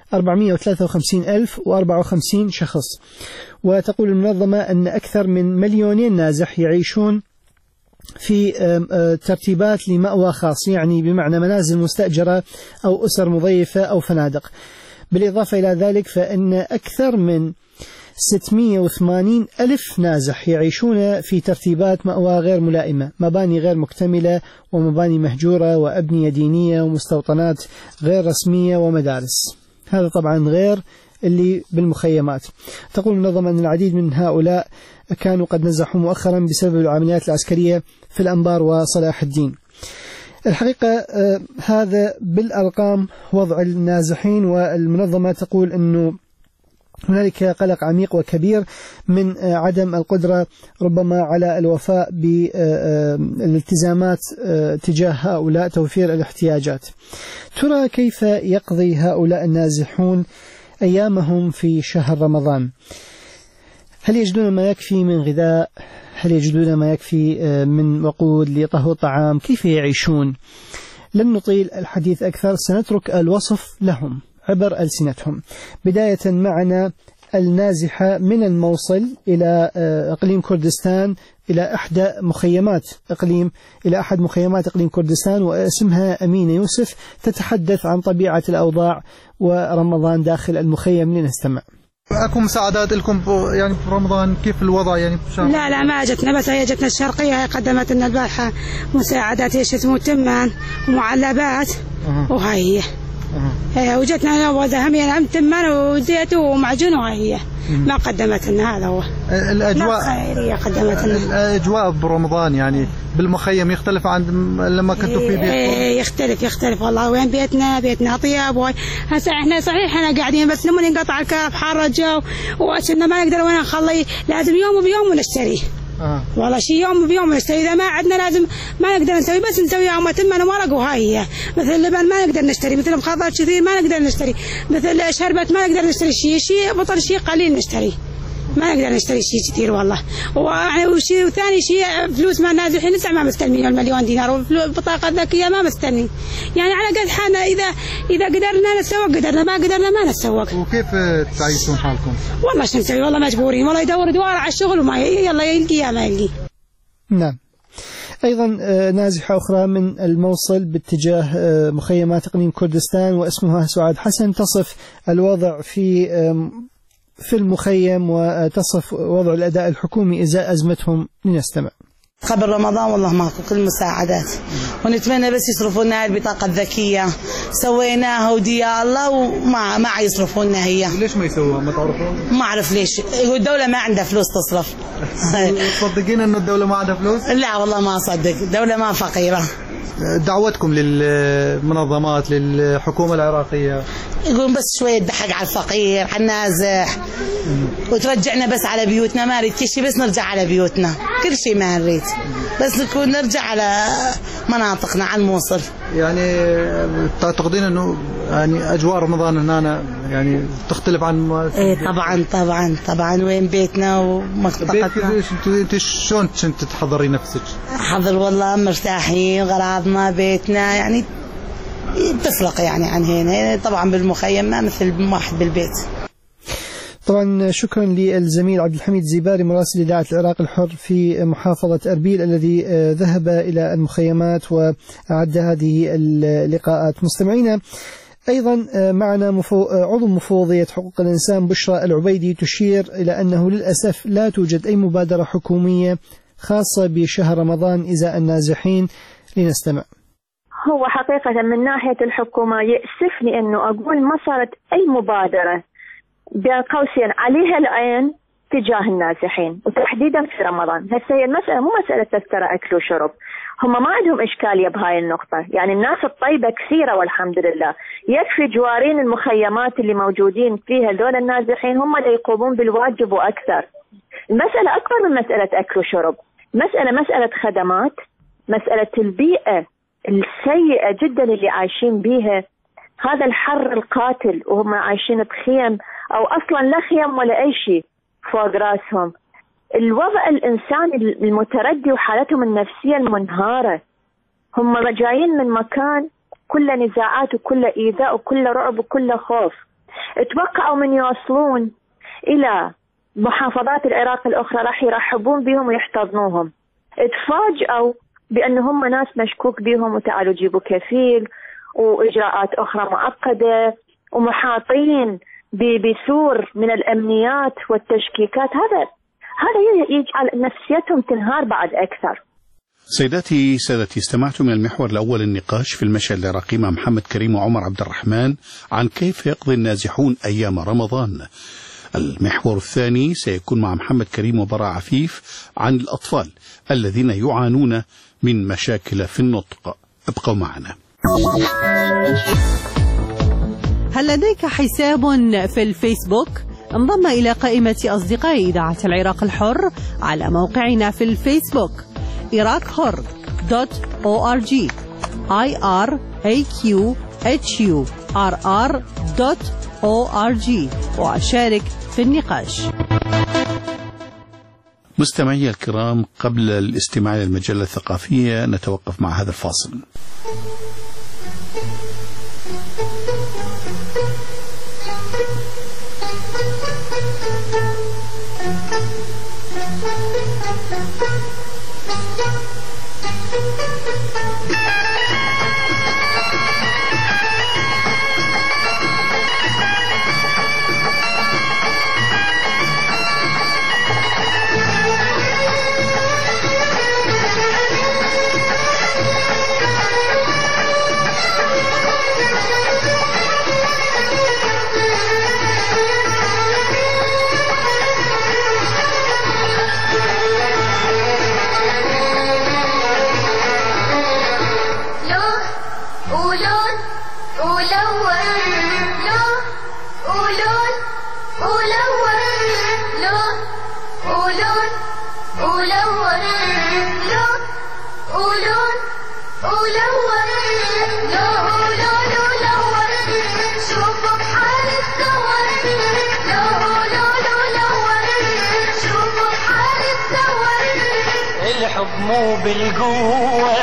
أربعمئة وثلاثة وخمسين ألف وأربعة وخمسين شخص. وتقول المنظمة أن أكثر من مليونين نازح يعيشون في ترتيبات لمأوى خاص، يعني بمعنى منازل مستأجرة أو أسر مضيفة أو فنادق. بالإضافة إلى ذلك فإن أكثر من ستمئة وثمانين ألف نازح يعيشون في ترتيبات مأوى غير ملائمة، مباني غير مكتملة ومباني مهجورة وأبنية دينية ومستوطنات غير رسمية ومدارس. هذا طبعا غير اللي بالمخيمات. تقول المنظمة أن العديد من هؤلاء كانوا قد نزحوا مؤخرا بسبب العمليات العسكرية في الأنبار وصلاح الدين. الحقيقة هذا بالأرقام وضع النازحين، والمنظمة تقول أنه هنالك قلق عميق وكبير من عدم القدرة ربما على الوفاء بالالتزامات تجاه هؤلاء، توفير الاحتياجات. ترى كيف يقضي هؤلاء النازحون أيامهم في شهر رمضان؟ هل يجدون ما يكفي من غذاء؟ هل يجدون ما يكفي من وقود لطهو الطعام؟ كيف يعيشون؟ لن نطيل الحديث أكثر، سنترك الوصف لهم عبر ألسنتهم. بداية معنا النازحة من الموصل إلى إقليم كردستان، إلى إحدى مخيمات إقليم إلى أحد مخيمات إقليم كردستان، واسمها أمينة يوسف، تتحدث عن طبيعة الأوضاع ورمضان داخل المخيم. لنستمع. أكو مساعدات لكم يعني في رمضان؟ كيف الوضع يعني في لا لا ما جتنا، بس هي جتنا الشرقية، هي قدمت لنا البارحة مساعدات ايش اسمه تمان ومعلبات أه. وهي هي أه. وجتنا وذهبنا هم تمان وزيت ومعجون، وهي ما قدمت لنا. هذا هو الأجواء خيرية قدمت لنا. الأجواء برمضان يعني بالمخيم يختلف عن لما كنتوا في بيتكم؟ إيه يختلف يختلف والله. وين بيتنا بيتنا طياب. هسه احنا صحيح احنا قاعدين، بس لما ينقطع الكهرباء حار الجو وكنا ما نقدر وين نخلي، لازم يوم وبيوم ونشتري. آه. والله شيء يوم بيوم نشتري، إذا ما عندنا لازم ما نقدر نسوي، بس نسوي يوم تمن ورق وهاي هي. مثل اللبن ما نقدر نشتري، مثل مخاضات كثير ما نقدر نشتري، مثل شربت ما نقدر نشتري شيء شيء بطل شيء قليل نشتري، ما نقدر نشتري شيء كثير والله. وشيء وثاني شيء فلوس ما نازحين لسه ما مستلمين المليون دينار، والبطاقة الذكية ما مستلمين، يعني على قد حالنا. إذا إذا قدرنا نتسوق قدرنا، ما قدرنا ما نتسوق. وكيف تعيشون حالكم؟ والله شو نسوي، والله مجبورين، والله يدور دوار على الشغل وما يلا يلقي يا ما يلقي. نعم. أيضا نازحة أخرى من الموصل باتجاه مخيمات إقليم كردستان، واسمها سعاد حسن، تصف الوضع في في المخيم وتصف وضع الأداء الحكومي إزاء أزمتهم. لنستمع. قبل رمضان والله ماكو كل مساعدات، ونتمنى بس يصرفوا لنا البطاقة الذكية، سويناها وديا الله وما ما يصرفوا لنا هي. ليش ما يسووها ما تعرفون؟ ما أعرف ليش، هو الدولة ما عندها فلوس تصرف. تصدقين إنه الدولة ما عندها فلوس؟ لا والله ما أصدق، الدولة ما فقيرة. دعوتكم للمنظمات للحكومة العراقية؟ يقولون بس شوية ضحك على الفقير على النازح، وترجعنا بس على بيوتنا، ما نريد كل شيء، بس نرجع على بيوتنا، كل شيء ما نريد، بس نكون نرجع على مناطقنا على الموصل. يعني تعتقدين انه يعني اجواء رمضان هنا يعني تختلف عن ايه طبعا طبعا طبعا. وين بيتنا ومنطقتنا؟ انت شلون كنت تحضري نفسك؟ حضر والله مرتاحين، غراضنا بيتنا، يعني تفرق يعني عن هنا. طبعا بالمخيم ما مثل واحد بالبيت. طبعا شكرا للزميل عبد الحميد زيباري مراسل إذاعة العراق الحر في محافظة أربيل، الذي ذهب إلى المخيمات وأعد هذه اللقاءات. مستمعينا، أيضا معنا مفو... عضو مفوضية حقوق الإنسان بشرى العبيدي تشير إلى أنه للأسف لا توجد أي مبادرة حكومية خاصة بشهر رمضان إزاء النازحين. لنستمع. هو حقيقة من ناحية الحكومة يأسفني أنه أقول ما صارت أي مبادرة بين قوسين عليها العين تجاه النازحين، وتحديدا في رمضان. هسه هي المسألة مو مسألة تذكرة أكل وشرب، هم ما عندهم إشكالية بهاي النقطة، يعني الناس الطيبة كثيرة والحمد لله، يكفي جوارين المخيمات اللي موجودين فيها دول النازحين هم اللي يقومون بالواجب وأكثر. المسألة أكبر من مسألة أكل وشرب، مسألة مسألة خدمات، مسألة البيئة السيئة جدا اللي عايشين بيها، هذا الحر القاتل وهم عايشين بخيم أو أصلا لا خيم ولا أي شيء فوق راسهم، الوضع الإنساني المتردي وحالتهم النفسية المنهارة، هم جايين من مكان كله نزاعات وكله إيذاء وكله رعب وكله خوف. توقعوا من يوصلون إلى محافظات العراق الأخرى راح يرحبون بهم ويحتضنوهم. تفاجئوا بأن هم ناس مشكوك بهم وتعالوا جيبوا كفيل وإجراءات أخرى معقدة ومحاطين بسور من الأمنيات والتشكيكات. هذا هذا يجعل نفسيتهم تنهار بعد أكثر. سيداتي سادتي، استمعتم من المحور الأول النقاش في المشهد العراقي مع محمد كريم وعمر عبد الرحمن عن كيف يقضي النازحون أيام رمضان. المحور الثاني سيكون مع محمد كريم وبراء عفيف عن الأطفال الذين يعانون من مشاكل في النطق. ابقوا معنا. هل لديك حساب في الفيسبوك؟ انضم إلى قائمة أصدقاء إذاعة العراق الحر على موقعنا في الفيسبوك إراك حر دوت أو آر جي I R A Q H U R R دوت أو آر جي وأشارك في النقاش. مستمعي الكرام، قبل الاستماع للمجلة الثقافية نتوقف مع هذا الفاصل. الحب مو بالقوة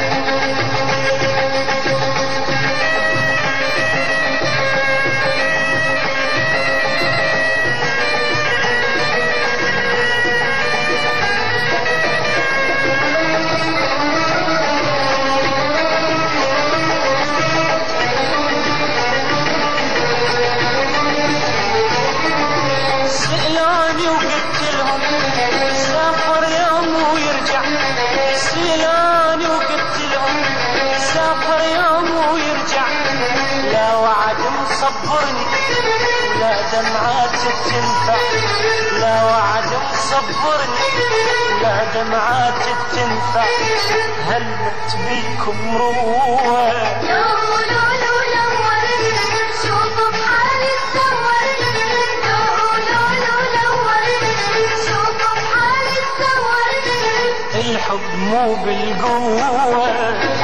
سألوني وقلت لهم سافر يوم ويرجع سألوني وقلت لهم سافر يوم ويرجع لا وعد مصبرني ولا دمعات تنفع لا وعد مصبرني ولا دمعات تنفع هلت بيكم روح الحب مو بالقوة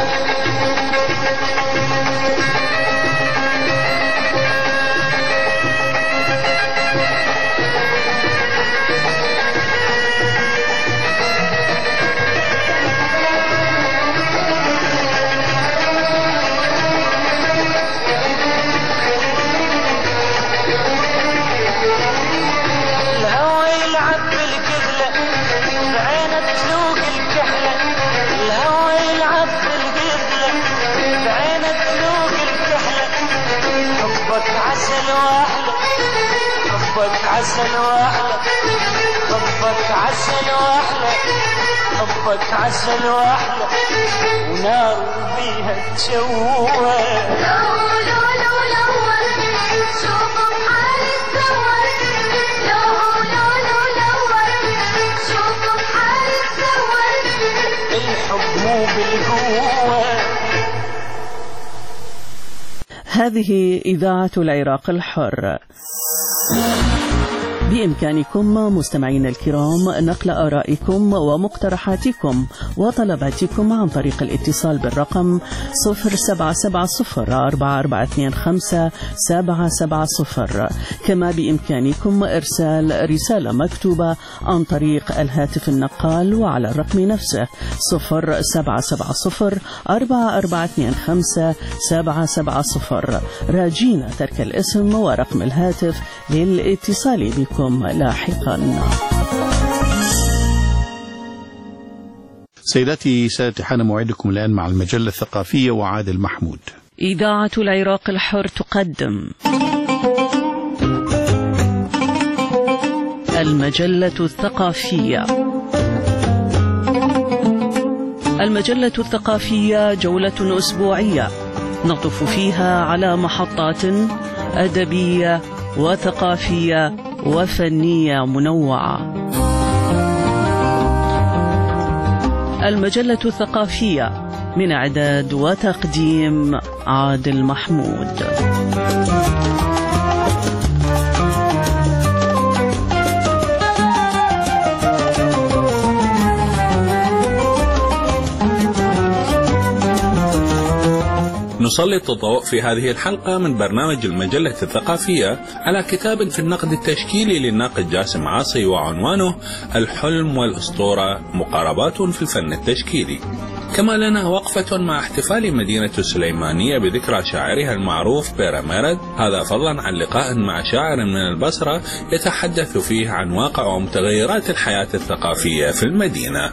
الهوى يلعب بالقذلة بعينه تلوق الكحلة الهوى يلعب بالقذلة بعينه تلوق الكحلة حبك عسل واحلى حبك عسل واحلى حبك عسل واحلى حبك عسل واحلى ونار بيها تشوه الحب مو بالقوة. هذه إذاعة العراق الحر. بإمكانكم مستمعينا الكرام نقل آرائكم ومقترحاتكم وطلباتكم عن طريق الاتصال بالرقم صفر سبعة سبعة صفر أربعة أربعة اثنين خمسة سبعة سبعة صفر. كما بإمكانكم إرسال رسالة مكتوبة عن طريق الهاتف النقال وعلى الرقم نفسه صفر سبعة سبعة صفر أربعة أربعة اثنين خمسة سبعة سبعة صفر، راجين ترك الاسم ورقم الهاتف للاتصال بكم لاحقا. سيداتي سادتي، حان موعدكم الآن مع المجلة الثقافية وعادل محمود. إذاعة العراق الحر تقدم المجلة الثقافية. المجلة الثقافية جولة أسبوعية نطف فيها على محطات أدبية وثقافية وفنية منوعة. المجلة الثقافية من إعداد وتقديم عادل محمود. نسلط الضوء في هذه الحلقة من برنامج المجلة الثقافية على كتاب في النقد التشكيلي للناقد جاسم عاصي وعنوانه الحلم والأسطورة، مقاربات في الفن التشكيلي. كما لنا وقفة مع احتفال مدينة السليمانية بذكرى شاعرها المعروف بيرا ميرد، هذا فضلا عن لقاء مع شاعر من البصرة يتحدث فيه عن واقع ومتغيرات الحياة الثقافية في المدينة.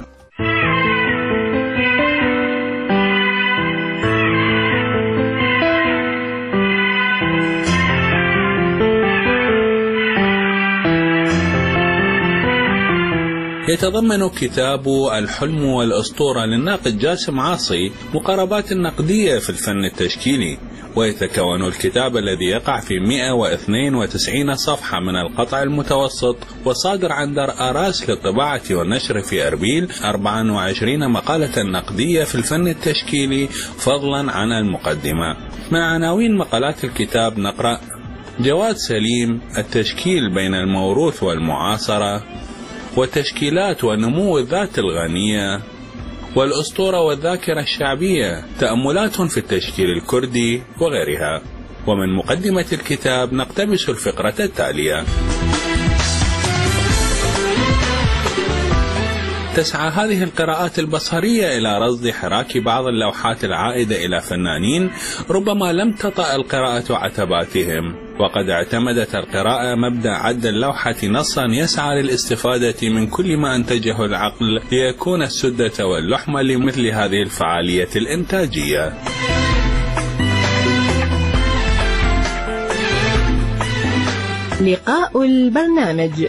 يتضمن كتاب الحلم والأسطورة للناقد جاسم عاصي مقاربات نقدية في الفن التشكيلي، ويتكون الكتاب الذي يقع في مئة واثنين وتسعين صفحة من القطع المتوسط، وصادر عن دار آراس للطباعة والنشر في أربيل أربعة وعشرين مقالة نقدية في الفن التشكيلي فضلا عن المقدمة. من عناوين مقالات الكتاب نقرأ: جواد سليم، التشكيل بين الموروث والمعاصرة، وتشكيلات ونمو الذات الغنية، والأسطورة والذاكرة الشعبية، تأملات في التشكيل الكردي وغيرها. ومن مقدمة الكتاب نقتبس الفقرة التالية: تسعى هذه القراءات البصرية إلى رصد حراك بعض اللوحات العائدة إلى فنانين ربما لم تطأ القراءة عتباتهم، وقد اعتمدت القراءة مبدأ عد اللوحة نصا يسعى للاستفادة من كل ما أنتجه العقل ليكون السدة واللحمة لمثل هذه الفعالية الإنتاجية. لقاء البرنامج.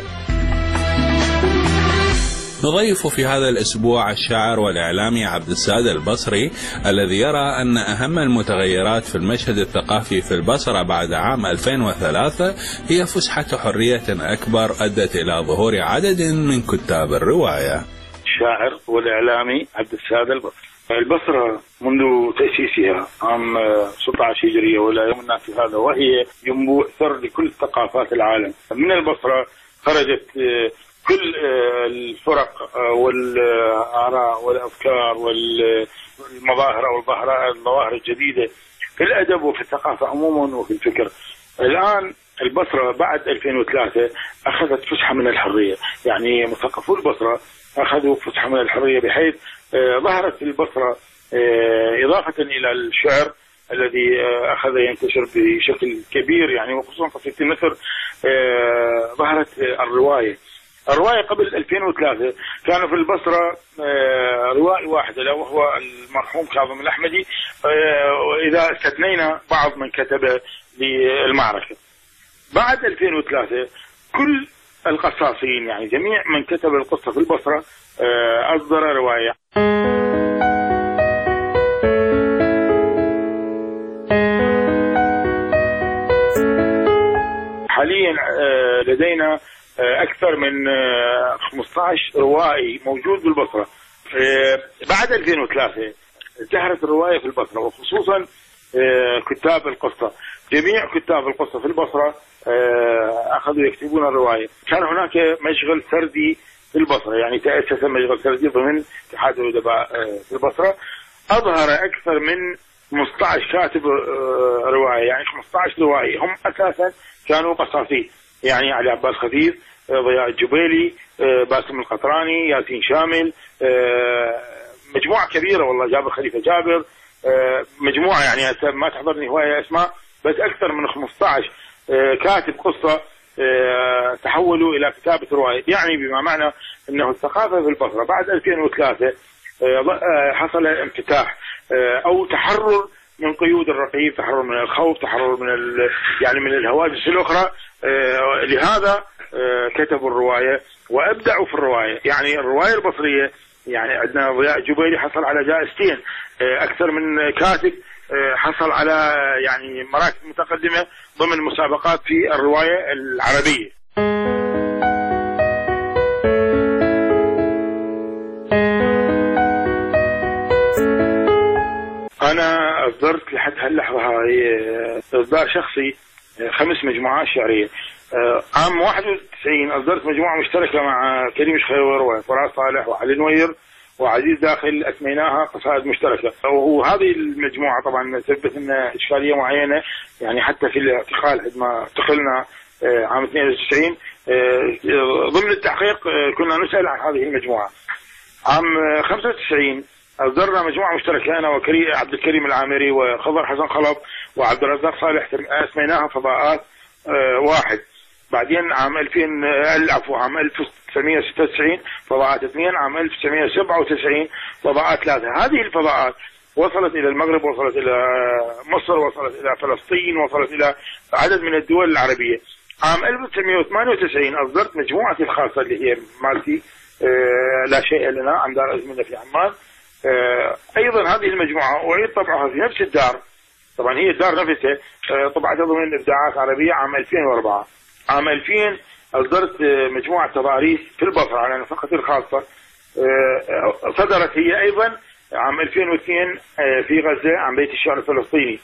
نضيف في هذا الأسبوع الشاعر والإعلامي عبد السادة البصري، الذي يرى أن أهم المتغيرات في المشهد الثقافي في البصرة بعد عام ألفين وثلاثة هي فسحة حرية أكبر أدت إلى ظهور عدد من كتاب الرواية. الشاعر والإعلامي عبد السادة البصري. البصرة منذ تأسيسها عام ستة عشر هجرية ولا يوم الناس هذا، وهي ينبوع ثر لكل ثقافات العالم. من البصرة خرجت كل الفرق والآراء والأفكار والمظاهر أو الظواهر الجديدة في الأدب وفي الثقافة عموما وفي الفكر. الآن البصرة بعد ألفين وثلاثة أخذت فسحة من الحرية، يعني مثقفو البصرة أخذوا فسحة من الحرية، بحيث ظهرت البصرة إضافة إلى الشعر الذي أخذ ينتشر بشكل كبير، يعني وخصوصا قصيدة النثر، ظهرت الرواية. الرواية قبل ألفين وثلاثة كان في البصرة روائي واحد له وهو المرحوم كاظم الأحمدي، إذا استثنينا بعض من كتب للمعركة. بعد ألفين وثلاثة كل القصاصين، يعني جميع من كتب القصة في البصرة، أصدر رواية. حاليا لدينا أكثر من خمسة عشر روائي موجود بالبصرة. بعد ألفين وثلاثة ازدهرت الرواية في البصرة، وخصوصا كتاب القصة. جميع كتاب القصة في البصرة أخذوا يكتبون الرواية. كان هناك مشغل سردي في البصرة، يعني تأسس مشغل سردي ضمن اتحاد الأدباء في البصرة، أظهر أكثر من خمسة عشر كاتب رواية، يعني خمسة عشر روائي هم أساسا كانوا قصاصين، يعني علي عباس خفيف، ضياء الجبيلي، باسم القطراني، ياسين شامل، مجموعة كبيرة والله، جابر خليفة جابر، مجموعة يعني ما تحضرني هواية أسماء، بس أكثر من خمسة عشر كاتب قصة تحولوا إلى كتابة رواية. يعني بما معنى أنه الثقافة في البصرة بعد ألفين وثلاثة حصل انفتاح أو تحرر من قيود الرقيب، تحرر من الخوف، تحرر من يعني من الهواجس الأخرى. لهذا كتبوا الرواية وأبدعوا في الرواية. يعني الرواية البصرية، يعني عندنا ضياء الجبيلي حصل على جائزتين، أكثر من كاتب حصل على يعني مراكز متقدمة ضمن مسابقات في الرواية العربية. أنا أصدرت لحد هاللحظة هاي إصدار شخصي خمس مجموعات شعرية. عام واحد وتسعين أصدرت مجموعة مشتركة مع كريم شخيور وفراس صالح وعلي نوير وعزيز داخل، أسميناها قصائد مشتركة. وهذه المجموعة طبعا سببت لنا إشكالية معينة، يعني حتى في الاعتقال عندما اعتقلنا عام اثنين وتسعين ضمن التحقيق كنا نسأل عن هذه المجموعة. عام خمسة وتسعين أصدرنا مجموعة مشتركة أنا وكريم عبد الكريم العامري وخضر حسن خلف وعبد الرزاق صالح، أسميناها فضاءات واحد. بعدين عام ألفين العفو عام ألف وتسعمئة وستة وتسعين فضاءات اثنين، عام ألف وتسعمئة وسبعة وتسعين فضاءات ثلاثة. هذه الفضاءات وصلت إلى المغرب، وصلت إلى مصر، وصلت إلى فلسطين، وصلت إلى عدد من الدول العربية. عام ألف وتسعمئة وثمانية وتسعين أصدرت مجموعتي الخاصة اللي هي مالتي آه لا شيء لنا عن دار أزمنة في عمان. آه أيضا هذه المجموعة أعيد طبعها في نفس الدار، طبعا هي الدار نفسها آه طبعتها ضمن إبداعات عربية عام ألفين وأربعة. عام ألفين أصدرت مجموعة تضاريس في البصرة على نفقتي الخاصة، صدرت هي أيضا عام ألفين واثنين في غزة عن بيت الشعر الفلسطيني.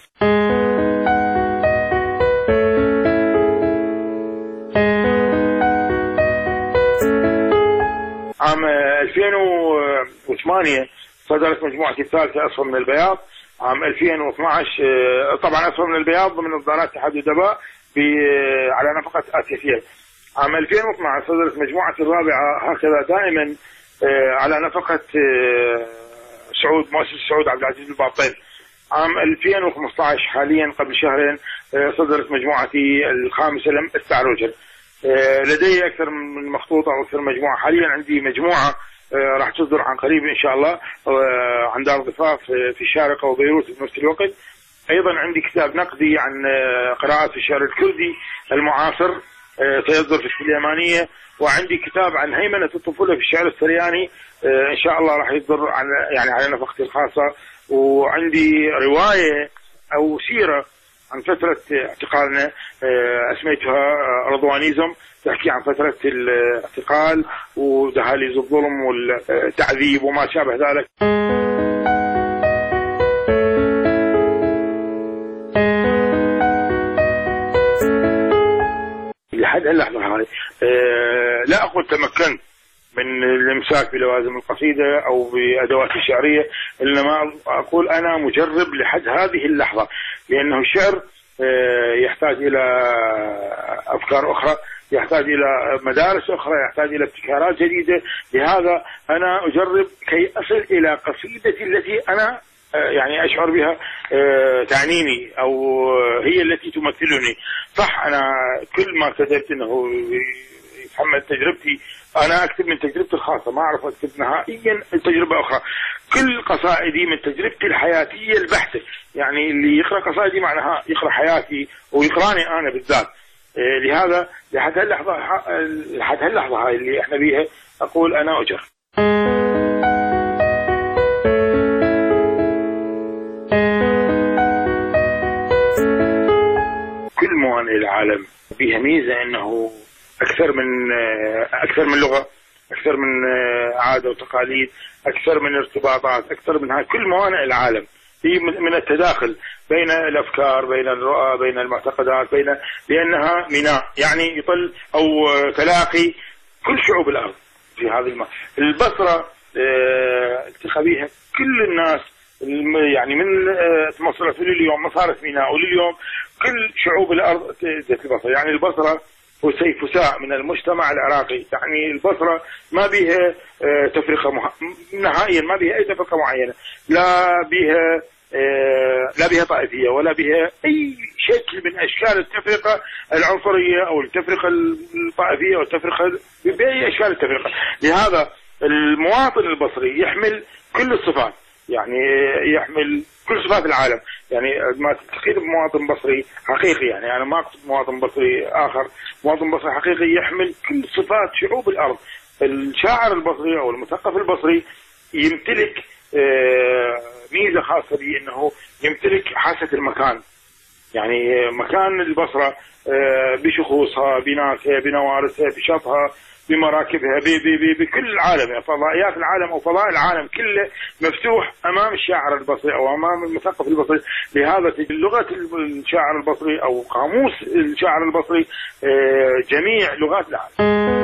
عام ألفين وثمانية صدرت مجموعتي الثالثة أصفر من البياض. عام ألفين واثني عشر طبعا أصفر من البياض ضمن إصدارات اتحاد الأدباء على نفقة آسيا. عام ألفين واثني عشر صدرت مجموعتي الرابعة هكذا دائما على نفقة سعود مؤسس سعود عبد العزيز الباطل. عام ألفين وخمسة عشر حاليا قبل شهرين صدرت مجموعتي الخامسة لم استعرجل. لدي أكثر من مخطوطة وأكثر مجموعة. حاليا عندي مجموعة راح تصدر عن قريب إن شاء الله عن دار ضفاف في الشارقة وبيروت في نفس الوقت. أيضا عندي كتاب نقدي عن قراءات الشعر الكردي المعاصر سيصدر في السليمانية. وعندي كتاب عن هيمنة الطفولة في الشعر السرياني إن شاء الله راح يصدر عن يعني على نفقتي الخاصة. وعندي رواية أو سيرة عن فترة اعتقالنا أسميتها رضوانيزم، تحكي عن فترة الاعتقال ودهاليز الظلم والتعذيب وما شابه ذلك. لحد هاللحظة هاي لا أقول تمكنت من الامساك بلوازم القصيدة أو بأدوات الشعرية، إنما أقول أنا مجرب لحد هذه اللحظة، لأنه الشعر يحتاج إلى أفكار أخرى، يحتاج إلى مدارس أخرى، يحتاج إلى ابتكارات جديدة. لهذا أنا أجرب كي أصل إلى قصيدتي التي أنا يعني أشعر بها تعنيني أو هي التي تمثلني. صح أنا كل ما كتبت أنه يتحمل تجربتي، أنا أكتب من تجربتي الخاصة، ما أعرف أكتب نهائيا تجربة أخرى. كل قصائدي من تجربتي الحياتية البحتة، يعني اللي يقرأ قصائدي معناها يقرأ حياتي ويقرأني أنا بالذات. لهذا لحد هاللحظة لحد هاللحظة هاي اللي إحنا بيها أقول أنا أجر. كل موانئ العالم فيها ميزة أنه أكثر من أكثر من لغة، أكثر من عادة وتقاليد، أكثر من ارتباطات، أكثر من هاي كل موانئ العالم هي من التداخل بين الأفكار، بين الرؤى، بين المعتقدات، بين لأنها ميناء يعني يطل أو تلاقي كل شعوب الأرض في هذه الماء. البصرة التقى بها كل الناس يعني من مصر اليوم ما صارت ميناء، ولليوم كل شعوب الأرض تأتي البصرة. يعني البصرة هو سيفساء من المجتمع العراقي. يعني البصرة ما بها تفرقة مح... نهائيا ما بها أي تفرقة معينة، لا بها لا بها طائفية ولا بها أي شكل من أشكال التفرقة العنصرية أو التفرقة الطائفية أو التفرقة بأي أشكال التفرقة. لهذا المواطن البصري يحمل كل الصفات، يعني يحمل كل صفات العالم. يعني ما تلتقي بمواطن بصري حقيقي، يعني أنا ما أقصد مواطن بصري آخر، مواطن بصري حقيقي يحمل كل صفات شعوب الأرض. الشاعر البصري أو المثقف البصري يمتلك ميزة خاصة به، أنه يمتلك حاسة المكان. يعني مكان البصرة بشخوصها، بناسها، بنوارسها، بشطها، بمراكبها، بكل العالم، يعني فضائيات العالم أو فضاء العالم كله مفتوح أمام الشاعر البصري أو أمام المثقف البصري. لهذا لغة الشاعر البصري أو قاموس الشاعر البصري جميع لغات العالم.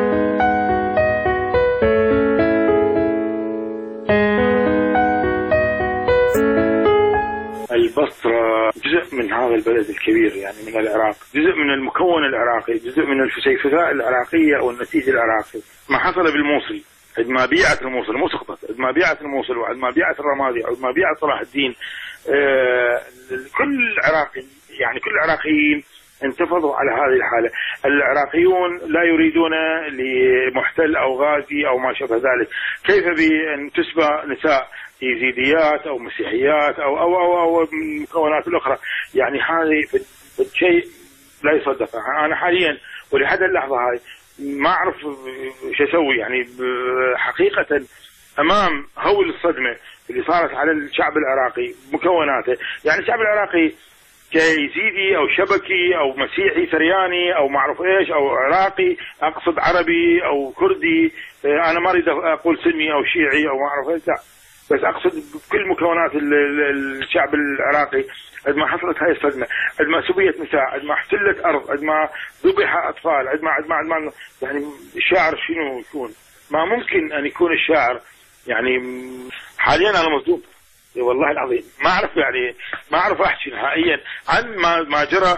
البصرة جزء من هذا البلد الكبير، يعني من العراق، جزء من المكون العراقي، جزء من الفسيفساء العراقية أو النسيج العراقي. ما حصل بالموصل عندما بيعت الموصل مو سقطت، عندما بيعت الموصل وعندما بيعت الرمادي وعندما بيعت صلاح الدين، آه كل عراقي يعني كل العراقيين انتفضوا على هذه الحالة. العراقيون لا يريدون لمحتل أو غازي أو ما شابه ذلك. كيف بأن تسبى نساء يزيديات أو مسيحيات أو أو أو, أو المكونات الأخرى؟ يعني هذه شيء لا يصدق. أنا حاليا ولحد اللحظة هاي ما أعرف شو أسوي، يعني حقيقة أمام هول الصدمة اللي صارت على الشعب العراقي مكوناته. يعني الشعب العراقي كيزيدي أو شبكي أو مسيحي سرياني أو معروف إيش أو عراقي، أقصد عربي أو كردي، أنا ما أريد أقول سني أو شيعي أو معروف إيش، بس أقصد بكل مكونات الشعب العراقي. عندما حصلت هاي الصدمة، عندما سبيت نساء، عندما احتلت أرض، عندما ذبح أطفال، عندما عندما عندما يعني الشاعر شنو يكون؟ ما ممكن أن يكون الشاعر يعني حاليا أنا مصدوم والله العظيم، ما أعرف يعني ما أعرف أحكي نهائيا عن ما ما جرى.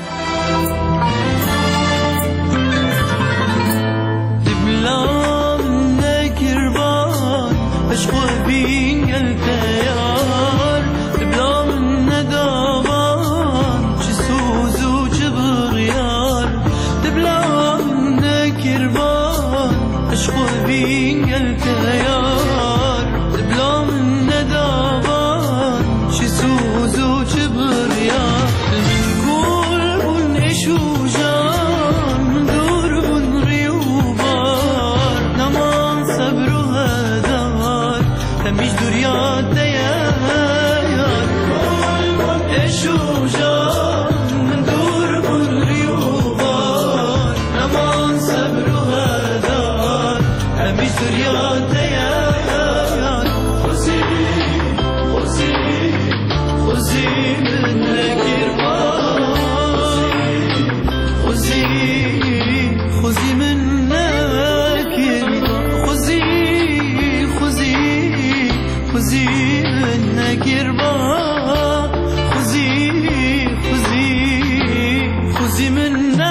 أشقى بين التيار بلا من ندابان جسوز وجبريار بلا من كربان أشقى بين التيار بلا من ندابان جسوز وجبريار من كل بن إشوجان من دور بن ريوبار نمان صبر مش دوريات ديار كل الشوجان من دور كل ريوبان نمان صبر وهدار مش دوريات ديار خذي خذي خذي منك ربان خذي خذي منك خذي خذي منك ربا خذي خذي خذي منك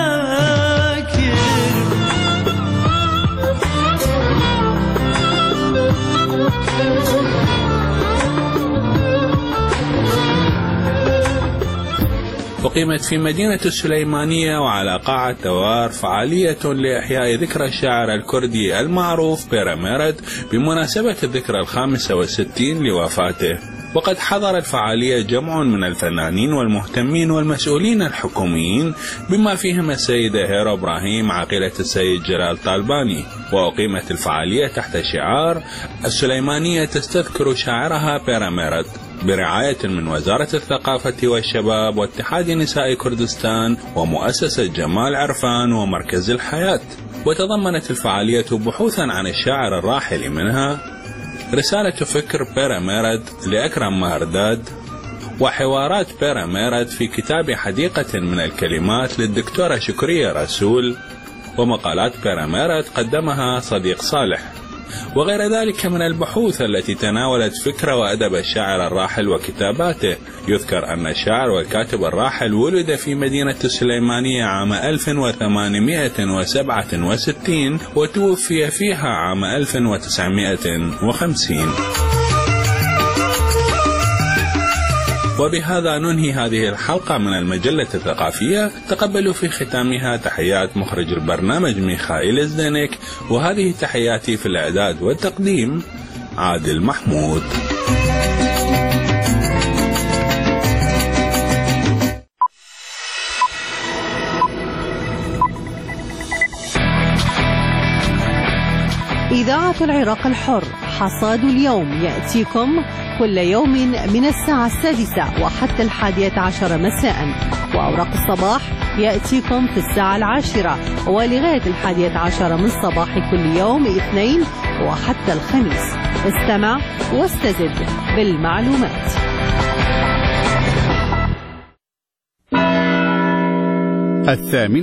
أقيمت في مدينة السليمانية وعلى قاعة توار فعالية لإحياء ذكرى الشاعر الكردي المعروف بيرا ميرد بمناسبة الذكرى الخامسة والستين لوفاته. وقد حضر الفعالية جمع من الفنانين والمهتمين والمسؤولين الحكوميين بما فيهم السيدة هيرا إبراهيم عاقلة السيد جلال طالباني. وأقيمت الفعالية تحت شعار السليمانية تستذكر شاعرها بيرا ميرد برعاية من وزارة الثقافة والشباب واتحاد نساء كردستان ومؤسسة جمال عرفان ومركز الحياة. وتضمنت الفعالية بحوثا عن الشاعر الراحل، منها رسالة فكر بيرا ميرد لأكرم مهرداد وحوارات بيرا ميرت في كتاب حديقة من الكلمات للدكتورة شكرية رسول، ومقالات بيرا ميرت قدمها صديق صالح، وغير ذلك من البحوث التي تناولت فكر وأدب الشاعر الراحل وكتاباته. يذكر أن الشاعر والكاتب الراحل ولد في مدينة السليمانية عام ألف وثمانمائة وسبعة وستين وتوفي فيها عام ألف وتسعمائة وخمسين. وبهذا ننهي هذه الحلقة من المجلة الثقافية. تقبلوا في ختامها تحيات مخرج البرنامج ميخائيل الزدنك، وهذه تحياتي في الإعداد والتقديم عادل محمود. إذاعة العراق الحر، حصاد اليوم يأتيكم كل يوم من الساعة السادسة وحتى الحادية عشر مساء، وأوراق الصباح يأتيكم في الساعة العاشرة ولغاية الحادية عشر من صباح كل يوم اثنين وحتى الخميس. استمع واستزد بالمعلومات. الثامن